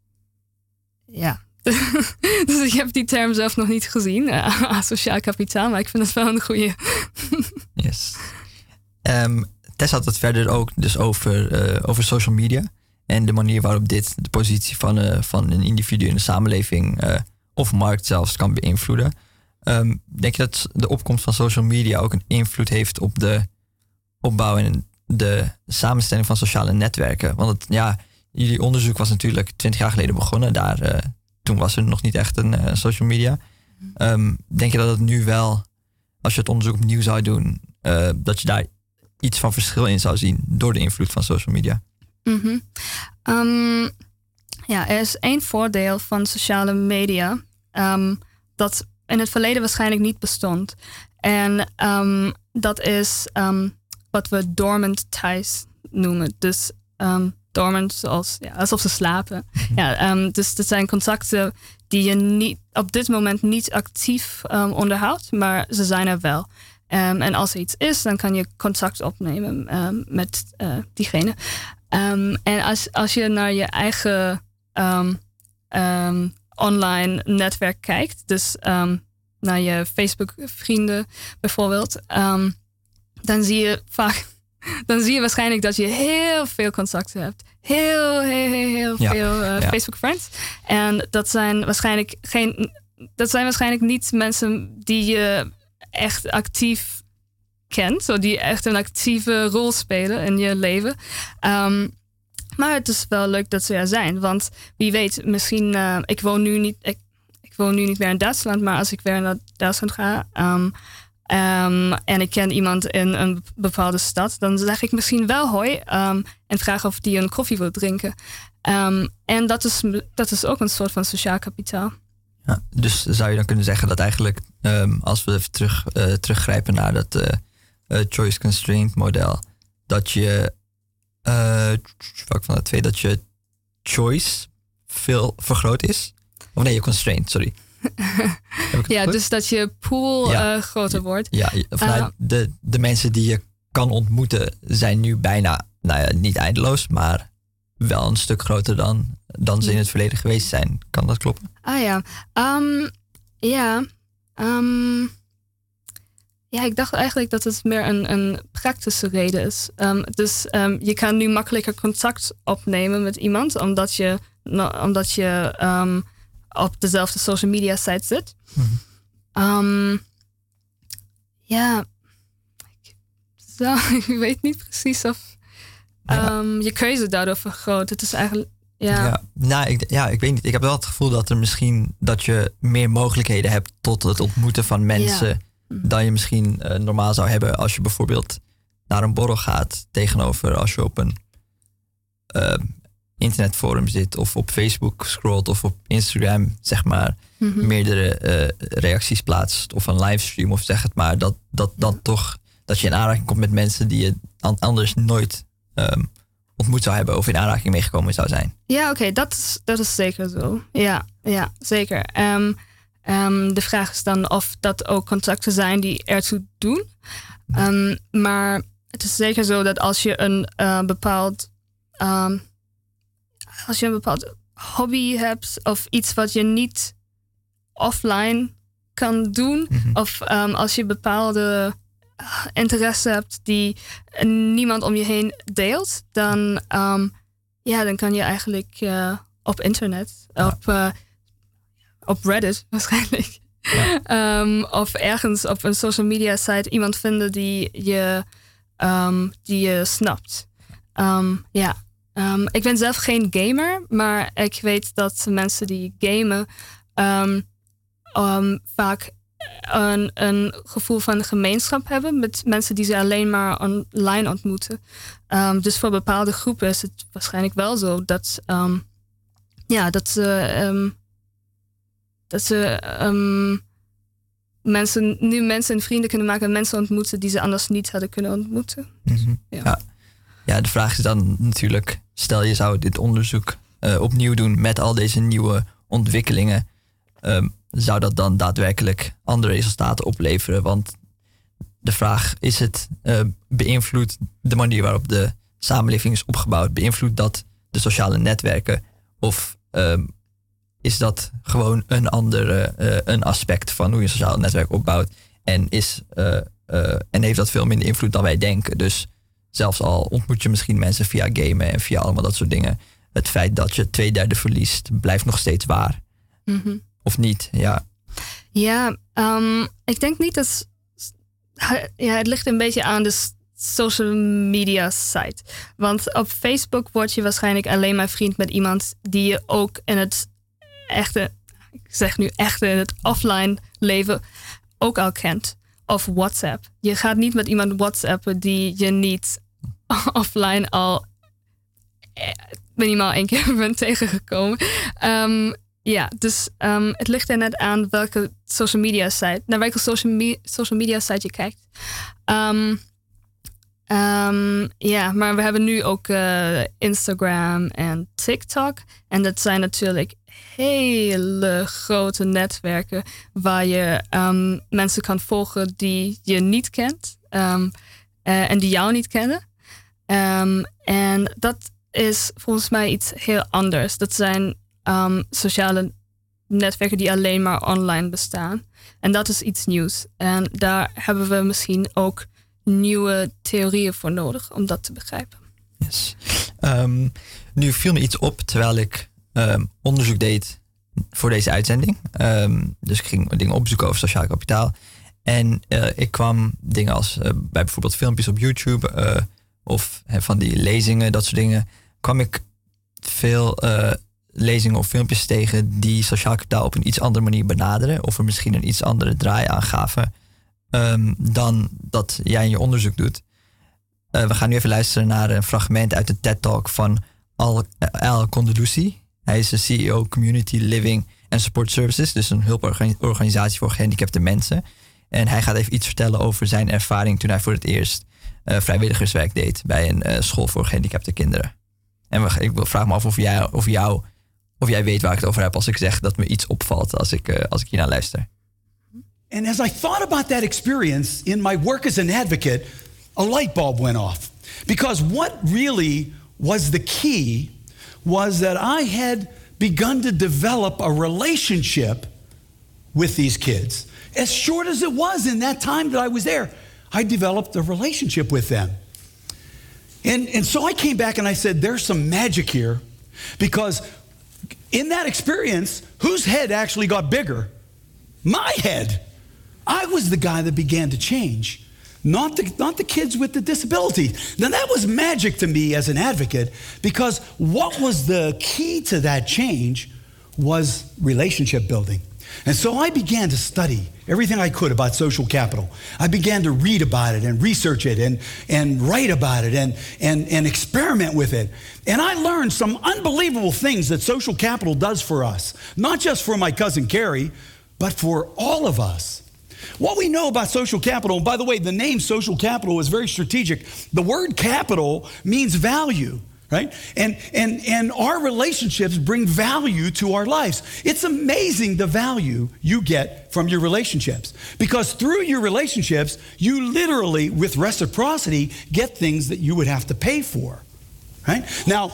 B: ja. Dus ik heb die term zelf nog niet gezien, uh, asociaal kapitaal, maar ik vind het wel een goede.
A: Yes. Um, Tess had het verder ook dus over, uh, over social media en de manier waarop dit de positie van, uh, van een individu in de samenleving uh, of markt zelfs kan beïnvloeden. Um, denk je dat de opkomst van social media ook een invloed heeft op de opbouw en de samenstelling van sociale netwerken? Want het, ja, jullie onderzoek was natuurlijk twintig jaar geleden begonnen. Daar, uh, toen was er nog niet echt een uh, social media. Um, denk je dat het nu wel, als je het onderzoek opnieuw zou doen, uh, dat je daar iets van verschil in zou zien door de invloed van social media?
B: Mm-hmm. Um, ja, er is één voordeel van sociale media um, dat in het verleden waarschijnlijk niet bestond. En um, dat is um, wat we dormant ties noemen. Dus um, dormant, zoals, ja, alsof ze slapen. Ja, um, dus dat zijn contacten die je niet, op dit moment niet actief um, onderhoudt, maar ze zijn er wel. Um, en als er iets is, dan kan je contact opnemen um, met uh, diegene. Um, en als, als je naar je eigen um, um, online netwerk kijkt, dus um, naar je Facebook-vrienden bijvoorbeeld, um, dan zie je vaak, dan zie je waarschijnlijk dat je heel veel contacten hebt. Heel, heel, heel, heel
A: Ja,
B: veel uh,
A: ja.
B: Facebook-friends. En dat zijn waarschijnlijk geen, dat zijn waarschijnlijk niet mensen die je echt actief kent. Zo die echt een actieve rol spelen in je leven. Um, maar het is wel leuk dat ze er zijn. Want wie weet, misschien... Uh, ik woon nu niet... Ik, ik woon nu niet meer in Duitsland. Maar als ik weer naar Duitsland ga... Um, um, en ik ken iemand in een bepaalde stad... dan zeg ik misschien wel hoi... Um, en vraag of die een koffie wil drinken. Um, en dat is, dat is ook een soort van sociaal kapitaal.
A: Ja, dus zou je dan kunnen zeggen dat eigenlijk... Um, als we even terug, uh, teruggrijpen naar dat uh, uh, choice constraint model... dat je... Uh, welk van de twee? Dat je choice veel vergroot is? Of nee, je constraint, sorry.
B: Ja, goed? Dus dat je pool ja. uh, groter wordt.
A: Ja, vanuit uh, de, de mensen die je kan ontmoeten... zijn nu bijna, nou ja, niet eindeloos... maar wel een stuk groter dan, dan ze in het verleden geweest zijn. Kan dat kloppen?
B: Ah ja, um, ja... Um, ja, ik dacht eigenlijk dat het meer een, een praktische reden is. Um, dus um, je kan nu makkelijker contact opnemen met iemand... omdat je, no, omdat je um, op dezelfde social media site zit. Mm-hmm. Um, ja, ik, zo, ik weet niet precies of um, je keuze daardoor vergroot. Het is eigenlijk... Ja.
A: Ja, nou, ik, ja, ik weet niet. Ik heb wel het gevoel dat er misschien dat je meer mogelijkheden hebt tot het ontmoeten van mensen ja. dan je misschien uh, normaal zou hebben als je bijvoorbeeld naar een borrel gaat tegenover als je op een uh, internetforum zit of op Facebook scrolt of op Instagram zeg maar mm-hmm. meerdere uh, reacties plaatst of een livestream of zeg het maar dat dat dan ja. toch dat je in aanraking komt met mensen die je anders nooit um, ontmoet zou hebben of in aanraking meegekomen zou zijn.
B: Ja, oké, okay, dat, is, dat is zeker zo. Ja, ja zeker. Um, um, de vraag is dan of dat ook contacten zijn die ertoe doen. Um, maar het is zeker zo dat als je een uh, bepaald um, als je een bepaald hobby hebt of iets wat je niet offline kan doen, mm-hmm. of um, als je bepaalde interesse hebt die niemand om je heen deelt, dan, um, ja, dan kan je eigenlijk uh, op internet, ja. op, uh, op Reddit waarschijnlijk, ja. um, of ergens op een social media site iemand vinden die je, um, die je snapt. Um, ja, um, ik ben zelf geen gamer, maar ik weet dat mensen die gamen um, um, vaak Een, een gevoel van gemeenschap hebben met mensen die ze alleen maar online ontmoeten. Um, dus voor bepaalde groepen is het waarschijnlijk wel zo dat, um, ja, dat ze, um, dat ze um, mensen, nu mensen en vrienden kunnen maken en mensen ontmoeten die ze anders niet hadden kunnen ontmoeten.
A: Mm-hmm. Ja. Ja. Ja, de vraag is dan natuurlijk, stel je zou dit onderzoek uh, opnieuw doen met al deze nieuwe ontwikkelingen. Um, zou dat dan daadwerkelijk andere resultaten opleveren? Want de vraag is het, uh, beïnvloedt de manier waarop de samenleving is opgebouwd, beïnvloedt dat de sociale netwerken? Of um, is dat gewoon een andere uh, een aspect van hoe je een sociaal netwerk opbouwt? En, is, uh, uh, en heeft dat veel minder invloed dan wij denken? Dus zelfs al ontmoet je misschien mensen via gamen en via allemaal dat soort dingen, het feit dat je twee derde verliest, blijft nog steeds waar. Mm-hmm. Of niet, ja.
B: Ja, um, ik denk niet dat... Ja, het ligt een beetje aan de social media site. Want op Facebook word je waarschijnlijk alleen maar vriend met iemand die je ook in het echte... Ik zeg nu echte, in het offline leven ook al kent. Of WhatsApp. Je gaat niet met iemand WhatsAppen die je niet offline al minimaal één keer bent tegengekomen. Um, Ja, dus um, het ligt er net aan welke social media site, naar welke social, me- social media site je kijkt. Um, um, ja, maar we hebben nu ook uh, Instagram en TikTok. En dat zijn natuurlijk hele grote netwerken waar je um, mensen kan volgen die je niet kent um, uh, en die jou niet kennen. Um, en dat is volgens mij iets heel anders. Dat zijn Um, sociale netwerken die alleen maar online bestaan. En dat is iets nieuws. En daar hebben we misschien ook nieuwe theorieën voor nodig om dat te begrijpen.
A: Yes. Um, nu viel me iets op terwijl ik um, onderzoek deed voor deze uitzending. Um, dus ik ging dingen opzoeken over sociaal kapitaal. En uh, ik kwam dingen als uh, bij bijvoorbeeld filmpjes op YouTube uh, of uh, van die lezingen, dat soort dingen, kwam ik veel uh, lezingen of filmpjes tegen die sociaal kapitaal op een iets andere manier benaderen of er misschien een iets andere draai aan gaven um, dan dat jij in je onderzoek doet. Uh, we gaan nu even luisteren naar een fragment uit de TED-talk van Al, Al Kondelusi. Hij is de C E O Community Living and Support Services, dus een hulporganisatie voor gehandicapte mensen. En hij gaat even iets vertellen over zijn ervaring toen hij voor het eerst uh, vrijwilligerswerk deed bij een uh, school voor gehandicapte kinderen. En we, ik vraag me af of jij, of, jou, of jij weet waar ik het over heb als ik zeg dat me iets opvalt als ik, uh, als ik hiernaar luister.
E: And as I thought about that experience in my work as an advocate, a light bulb went off. Because what really was the key was that I had begun to develop a relationship with these kids. As short as it was in that time that I was there, I developed a relationship with them. And, and so I came back and I said, there's some magic here, because in that experience, whose head actually got bigger? My head. I was the guy that began to change, not the, not the kids with the disability. Now that was magic to me as an advocate, because what was the key to that change was relationship building. And so I began to study everything I could about social capital. I began to read about it and research it and, and write about it and, and, and experiment with it. And I learned some unbelievable things that social capital does for us, not just for my cousin Carrie, but for all of us. What we know about social capital, and by the way, the name social capital is very strategic. The word capital means value. Right? And, and, and our relationships bring value to our lives. It's amazing the value you get from your relationships. Because through your relationships, you literally, with reciprocity, get things that you would have to pay for. Right? Now,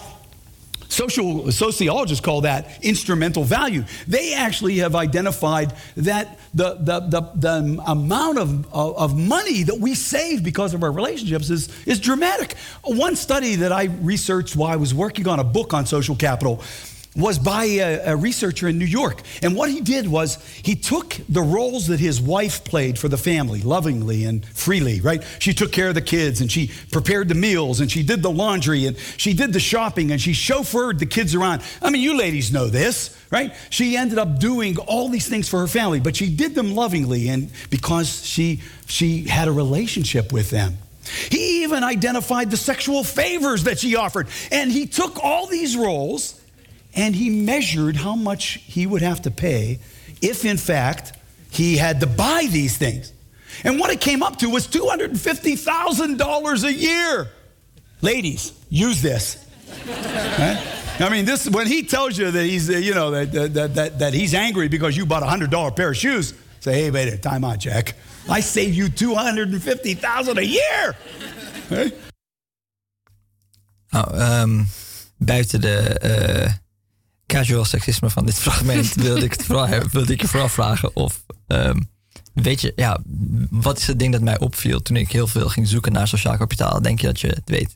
E: social sociologists call that instrumental value. They actually have identified that the, the, the, the amount of, of money that we save because of our relationships is, is dramatic. One study that I researched while I was working on a book on social capital was by a, a researcher in New York. And what he did was he took the roles that his wife played for the family, lovingly and freely, right? She took care of the kids and she prepared the meals and she did the laundry and she did the shopping and she chauffeured the kids around. I mean, you ladies know this, right? She ended up doing all these things for her family, but she did them lovingly and because she, she had a relationship with them. He even identified the sexual favors that she offered. And he took all these roles and he measured how much he would have to pay if, in fact, he had to buy these things. And what it came up to was two hundred fifty thousand dollars a year. Ladies, use this. Right? I mean, this when he tells you that he's, uh, you know, that, that, that, that he's angry because you bought a one hundred dollar pair of shoes, say, hey, wait a minute, time out, Jack. I saved you two hundred fifty thousand dollars a year. Right?
A: Oh, um, buiten de... Uh... casual seksisme van dit fragment wilde ik, het vooral, wilde ik je vooral vragen of um, weet je, ja, wat is het ding dat mij opviel toen ik heel veel ging zoeken naar sociaal kapitaal? Denk je dat je het weet?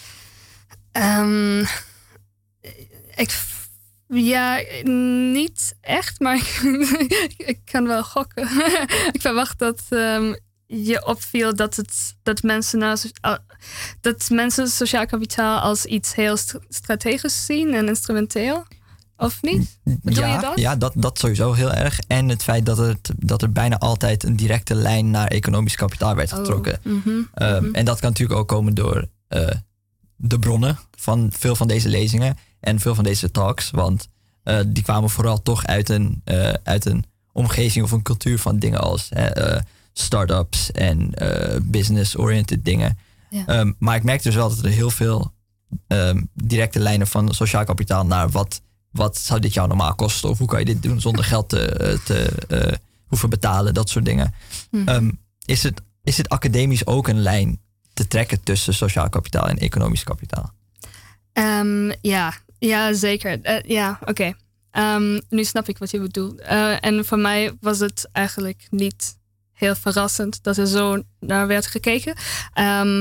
B: Um, ik, ja, niet echt, maar ik, ik kan wel gokken. Ik verwacht dat um, je opviel dat, het, dat, mensen naar, dat mensen sociaal kapitaal als iets heel strategisch zien en instrumenteel. Of niet? Bedoel
A: ja,
B: je dat?
A: Ja, dat, dat sowieso heel erg. En het feit dat, het, dat er bijna altijd een directe lijn naar economisch kapitaal werd getrokken. Oh, mm-hmm, um, mm-hmm. En dat kan natuurlijk ook komen door uh, de bronnen van veel van deze lezingen en veel van deze talks. Want uh, die kwamen vooral toch uit een, uh, uit een omgeving of een cultuur van dingen als uh, start-ups en uh, business-oriented dingen. Ja. Um, maar ik merkte dus wel dat er heel veel um, directe lijnen van sociaal kapitaal naar wat... Wat zou dit jou normaal kosten? Of hoe kan je dit doen zonder geld te, te uh, hoeven betalen? Dat soort dingen. Mm-hmm. Um, is, het, is het academisch ook een lijn te trekken tussen sociaal kapitaal en economisch kapitaal?
B: Um, ja, ja, zeker. Uh, ja, oké. Okay. Um, nu snap ik wat je bedoelt. Uh, en voor mij was het eigenlijk niet heel verrassend dat er zo naar werd gekeken. Um,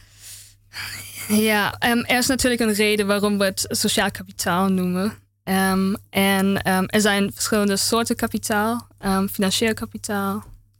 B: ja, um, er is natuurlijk een reden waarom we het sociaal kapitaal noemen. Um, en um, er zijn verschillende soorten kapitaal. Um, financieel kapitaal,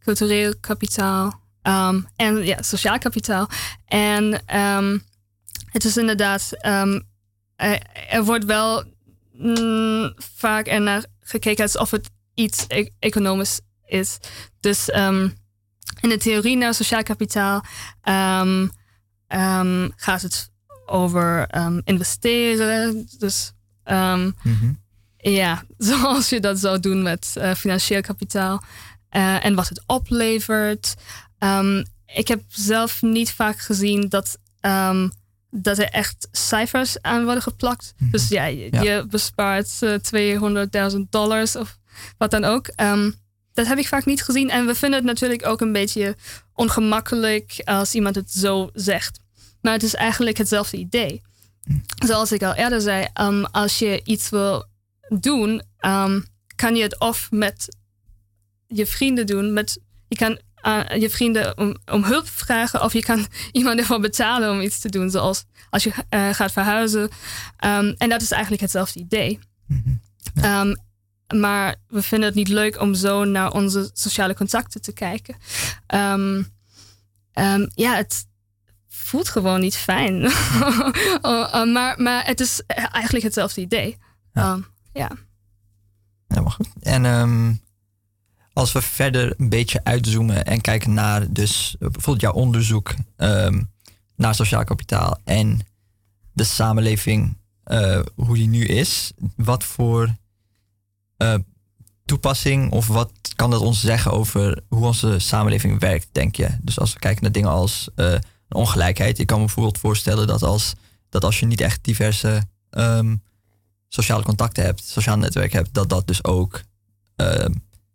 B: cultureel kapitaal um, en ja, sociaal kapitaal. En um, het is inderdaad, um, er, er wordt wel mm, vaak ernaar gekeken alsof het iets e- economisch is. Dus um, in de theorie naar sociaal kapitaal um, um, gaat het over um, investeren. Dus um, mm-hmm. ja, zoals je dat zou doen met uh, financieel kapitaal. Uh, en wat het oplevert. Um, ik heb zelf niet vaak gezien dat, um, dat er echt cijfers aan worden geplakt. Mm-hmm. Dus ja, je, ja. je bespaart uh, tweehonderdduizend dollars of wat dan ook. Um, dat heb ik vaak niet gezien. En we vinden het natuurlijk ook een beetje ongemakkelijk als iemand het zo zegt. Maar het is eigenlijk hetzelfde idee. Mm. Zoals ik al eerder zei, um, als je iets wil doen, um, kan je het of met je vrienden doen. Met, je kan uh, je vrienden om, om hulp vragen of je kan iemand ervoor betalen om iets te doen. Zoals als je uh, gaat verhuizen. Um, en dat is eigenlijk hetzelfde idee. Mm-hmm. Ja. Um, maar we vinden het niet leuk om zo naar onze sociale contacten te kijken. Um, um, ja, het voelt gewoon niet fijn. uh, maar, maar het is eigenlijk hetzelfde idee. Ja. Um, ja.
A: Ja, maar goed. En um, als we verder een beetje uitzoomen en kijken naar dus bijvoorbeeld jouw onderzoek um, naar sociaal kapitaal en de samenleving, uh, hoe die nu is, wat voor uh, toepassing of wat kan dat ons zeggen over hoe onze samenleving werkt, denk je? Dus als we kijken naar dingen als uh, ongelijkheid. Ik kan me bijvoorbeeld voorstellen dat als, dat als je niet echt diverse um, sociale contacten hebt, sociaal netwerk hebt, dat dat dus ook uh,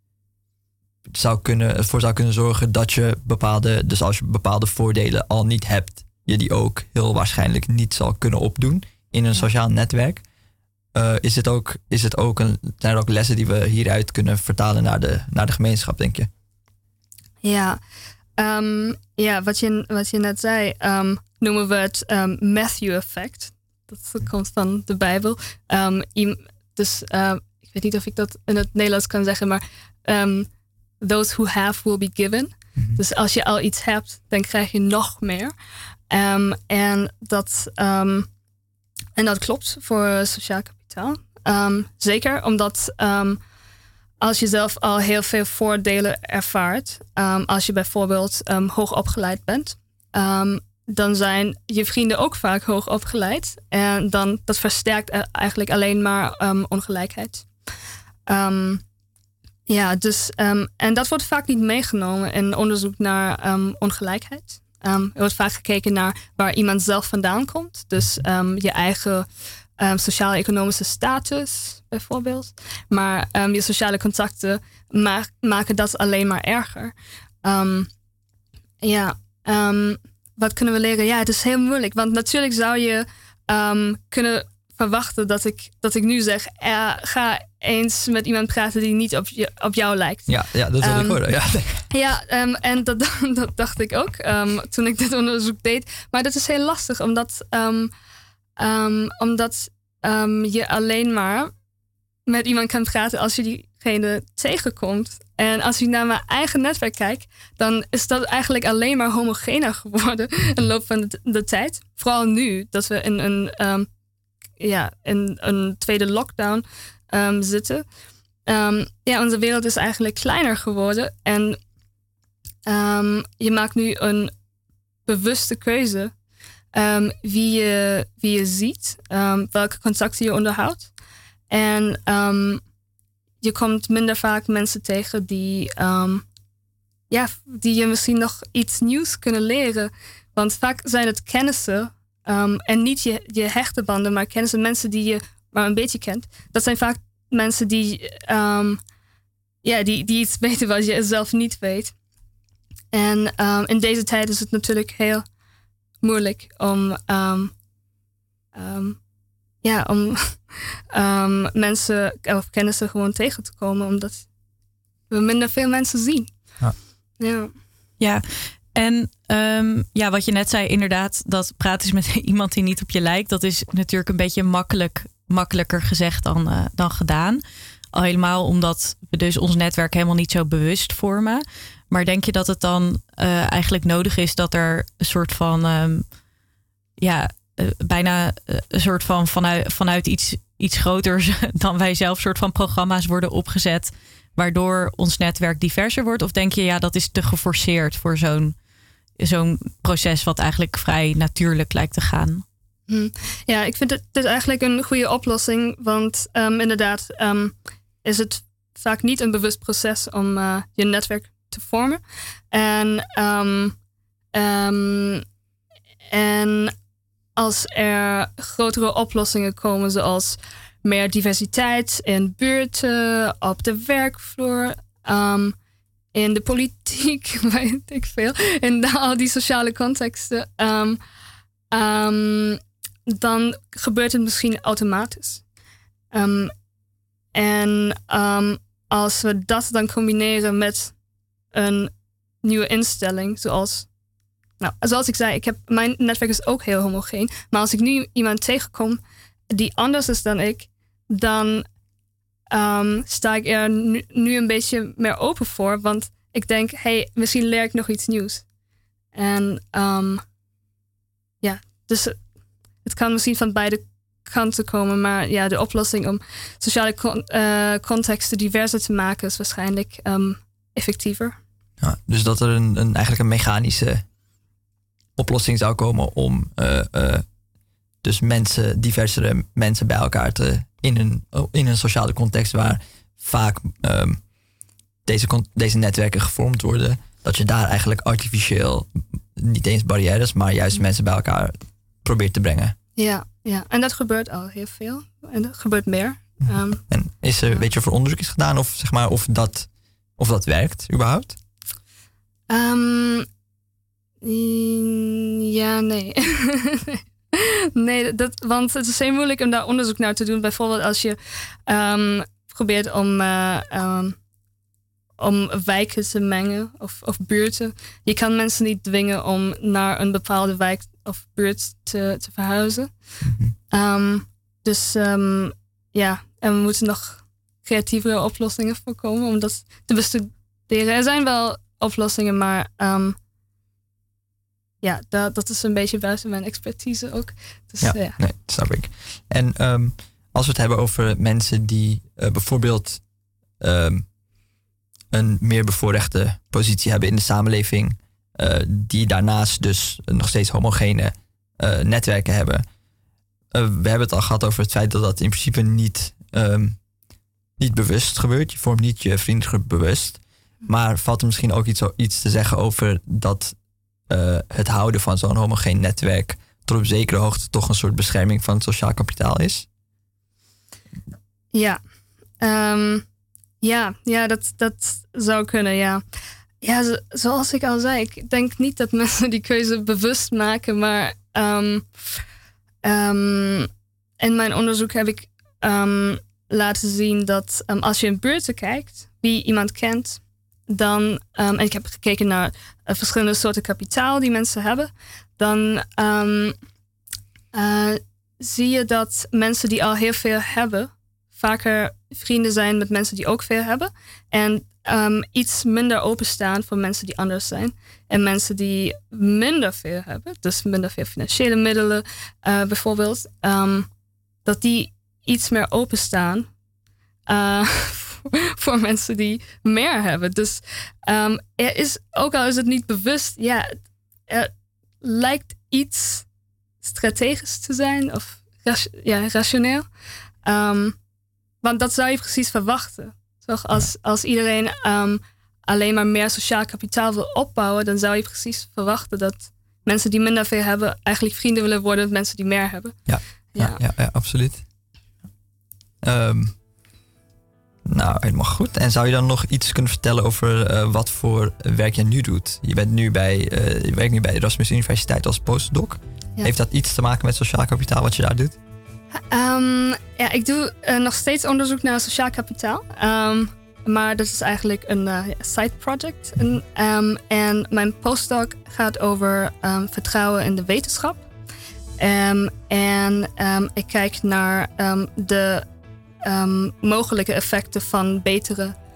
A: zou kunnen, ervoor zou kunnen zorgen dat je bepaalde, dus als je bepaalde voordelen al niet hebt, je die ook heel waarschijnlijk niet zal kunnen opdoen in een sociaal netwerk. Uh, is het ook, is het ook een, zijn er ook lessen die we hieruit kunnen vertalen naar de, naar de gemeenschap, denk je?
B: Ja, um, ja wat, je, wat je net zei, um, noemen we het um, Matthew-effect. Dat komt van de Bijbel. Um, dus uh, ik weet niet of ik dat in het Nederlands kan zeggen, maar um, those who have will be given. Mm-hmm. Dus als je al iets hebt, dan krijg je nog meer. Um, en, dat, um, en dat klopt voor sociaal kapitaal. Um, zeker omdat um, als je zelf al heel veel voordelen ervaart, um, als je bijvoorbeeld um, hoog opgeleid bent, um, dan zijn je vrienden ook vaak hoog opgeleid. En dan, dat versterkt eigenlijk alleen maar um, ongelijkheid. Um, ja, dus, um, en dat wordt vaak niet meegenomen in onderzoek naar um, ongelijkheid. Um, er wordt vaak gekeken naar waar iemand zelf vandaan komt. Dus um, je eigen um, sociaal-economische status bijvoorbeeld. Maar um, je sociale contacten ma- maken dat alleen maar erger. Um, ja, um, wat kunnen we leren? Ja, het is heel moeilijk. Want natuurlijk zou je um, kunnen verwachten dat ik, dat ik nu zeg, eh, ga eens met iemand praten die niet op, je, op jou lijkt.
A: Ja, ja dat wil um, ik horen. Ja,
B: ja um, en dat, dat dacht ik ook um, toen ik dit onderzoek deed. Maar dat is heel lastig, omdat, um, um, omdat um, je alleen maar met iemand kan praten als je diegene tegenkomt. En als ik naar mijn eigen netwerk kijk, dan is dat eigenlijk alleen maar homogener geworden in de loop van de, de tijd. Vooral nu, dat we in een, um, ja, in een tweede lockdown um, zitten. Um, ja, onze wereld is eigenlijk kleiner geworden. En um, je maakt nu een bewuste keuze um, wie, je, wie je ziet, um, welke contacten je onderhoudt. En um, je komt minder vaak mensen tegen die, um, ja, die je misschien nog iets nieuws kunnen leren. Want vaak zijn het kennissen um, en niet je, je hechte banden, maar kennissen, mensen die je maar een beetje kent. Dat zijn vaak mensen die, um, ja, die, die iets weten wat je zelf niet weet. En um, in deze tijd is het natuurlijk heel moeilijk om, um, um, ja, om um, mensen of kennissen gewoon tegen te komen, omdat we minder veel mensen zien.
A: Ja,
B: ja.
C: ja. En um, ja, wat je net zei, inderdaad, dat praten is met iemand die niet op je lijkt, dat is natuurlijk een beetje makkelijk, makkelijker gezegd dan, uh, dan gedaan. Al helemaal omdat we dus ons netwerk helemaal niet zo bewust vormen. Maar denk je dat het dan uh, eigenlijk nodig is dat er een soort van, um, ja, uh, bijna uh, een soort van vanuit, vanuit iets, iets groters dan wij zelf, soort van programma's worden opgezet, waardoor ons netwerk diverser wordt? Of denk je, ja, dat is te geforceerd voor zo'n, zo'n proces wat eigenlijk vrij natuurlijk lijkt te gaan?
B: Hmm. Ja, ik vind het, dit eigenlijk een goede oplossing. Want um, inderdaad um, is het vaak niet een bewust proces om uh, je netwerk te vormen. En, um, um, en als er grotere oplossingen komen, zoals meer diversiteit in buurten, op de werkvloer, um, in de politiek, weet ik veel, in de, al die sociale contexten, um, um, dan gebeurt het misschien automatisch. Um, en um, als we dat dan combineren met een nieuwe instelling, zoals, nou, zoals ik zei, ik heb, mijn netwerk is ook heel homogeen. Maar als ik nu iemand tegenkom die anders is dan ik, dan um, sta ik er nu, nu een beetje meer open voor. Want ik denk, hey, misschien leer ik nog iets nieuws. En um, ja, dus het kan misschien van beide kanten komen. Maar ja, de oplossing om sociale con- uh, contexten diverser te maken is waarschijnlijk um, effectiever.
A: Ja, dus dat er een, een, eigenlijk een mechanische oplossing zou komen om uh, uh, dus mensen, diversere mensen bij elkaar te in een, in een sociale context waar vaak um, deze, deze netwerken gevormd worden, dat je daar eigenlijk artificieel niet eens barrières, maar juist mensen bij elkaar probeert te brengen.
B: Ja, ja, en dat gebeurt al heel veel. En dat gebeurt meer. Um,
A: en is er, weet je of er onderzoek is gedaan of zeg maar of dat, of dat werkt überhaupt?
B: Um, ja, nee. nee, dat, want het is heel moeilijk om daar onderzoek naar te doen. Bijvoorbeeld als je um, probeert om, uh, um, om wijken te mengen of, of buurten. Je kan mensen niet dwingen om naar een bepaalde wijk of buurt te, te verhuizen. Mm-hmm. Um, dus um, ja, en we moeten nog creatievere oplossingen voorkomen om dat te bestuderen. Er zijn wel oplossingen, maar um, ja, dat, dat is een beetje buiten mijn expertise ook. Dus,
A: ja,
B: ja,
A: nee, dat snap ik. En um, als we het hebben over mensen die uh, bijvoorbeeld um, een meer bevoorrechte positie hebben in de samenleving, uh, die daarnaast dus nog steeds homogene uh, netwerken hebben. Uh, we hebben het al gehad over het feit dat dat in principe niet, um, niet bewust gebeurt. Je vormt niet je vriendengroep bewust. Maar valt er misschien ook iets, iets te zeggen over dat uh, het houden van zo'n homogeen netwerk tot op zekere hoogte toch een soort bescherming van het sociaal kapitaal is?
B: Ja, um, ja, ja dat, dat zou kunnen, ja. Ja, zo, zoals ik al zei, ik denk niet dat mensen die keuze bewust maken, maar um, um, in mijn onderzoek heb ik um, laten zien dat um, als je in buurten kijkt, wie iemand kent, dan, um, en ik heb gekeken naar uh, verschillende soorten kapitaal die mensen hebben, dan um, uh, zie je dat mensen die al heel veel hebben, vaker vrienden zijn met mensen die ook veel hebben. En um, iets minder openstaan voor mensen die anders zijn. En mensen die minder veel hebben, dus minder veel financiële middelen uh, bijvoorbeeld, um, dat die iets meer openstaan uh, voor mensen die meer hebben. Dus um, er is, ook al is het niet bewust, ja, er lijkt iets strategisch te zijn of ja, rationeel. Um, want dat zou je precies verwachten. Toch? Als, als iedereen um, alleen maar meer sociaal kapitaal wil opbouwen, dan zou je precies verwachten dat mensen die minder veel hebben eigenlijk vrienden willen worden met mensen die meer hebben.
A: Ja, ja. ja, ja, ja absoluut. Um, nou, helemaal goed. En zou je dan nog iets kunnen vertellen over uh, wat voor werk je nu doet? Je, bent nu bij, uh, je werkt nu bij de Erasmus Universiteit als postdoc. Ja. Heeft dat iets te maken met sociaal kapitaal wat je daar doet?
B: Um, ja, ik doe uh, nog steeds onderzoek naar sociaal kapitaal. Um, maar dat is eigenlijk een uh, side project. En, um, en mijn postdoc gaat over um, vertrouwen in de wetenschap. Um, en um, ik kijk naar um, de um, mogelijke effecten van betere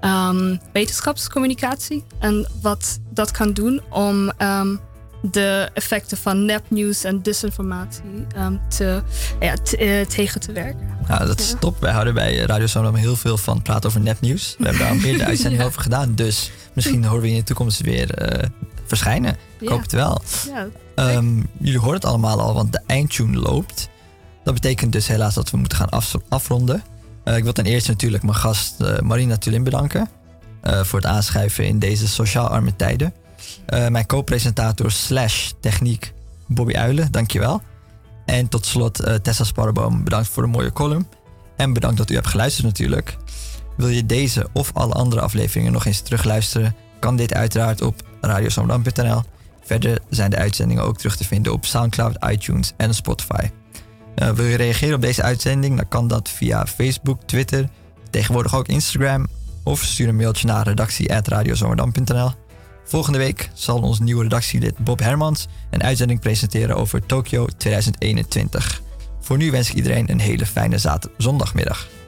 B: um, wetenschapscommunicatie. En wat dat kan doen om um, de effecten van nepnieuws en disinformatie um, te, ja, te, uh, tegen te werken.
A: Nou, dat is ja. top. Wij houden bij Radio Zwammerdam heel veel van praten over nepnieuws. We hebben daar al meerdere uitzendingen ja. over gedaan. Dus misschien horen we in de toekomst weer uh, verschijnen. Ik ja. hoop het wel. Ja, um, jullie horen het allemaal al, want de eindtune loopt. Dat betekent dus helaas dat we moeten gaan af, afronden. Uh, ik wil ten eerste natuurlijk mijn gast uh, Marina Tulin bedanken. Uh, voor het aanschuiven in deze sociaal arme tijden. Uh, mijn co-presentator slash techniek Bobby Uilen, dankjewel. En tot slot uh, Tessa Sparreboom, bedankt voor de mooie column. En bedankt dat u hebt geluisterd natuurlijk. Wil je deze of alle andere afleveringen nog eens terugluisteren? Kan dit uiteraard op radio zwammerdam punt n l. Verder zijn de uitzendingen ook terug te vinden op Soundcloud, iTunes en Spotify. Uh, wil je reageren op deze uitzending? Dan kan dat via Facebook, Twitter, tegenwoordig ook Instagram. Of stuur een mailtje naar redactie at radio zwammerdam punt n l. Volgende week zal ons nieuwe redactielid Bob Hermans een uitzending presenteren over Tokyo tweeduizend eenentwintig. Voor nu wens ik iedereen een hele fijne zondagmiddag.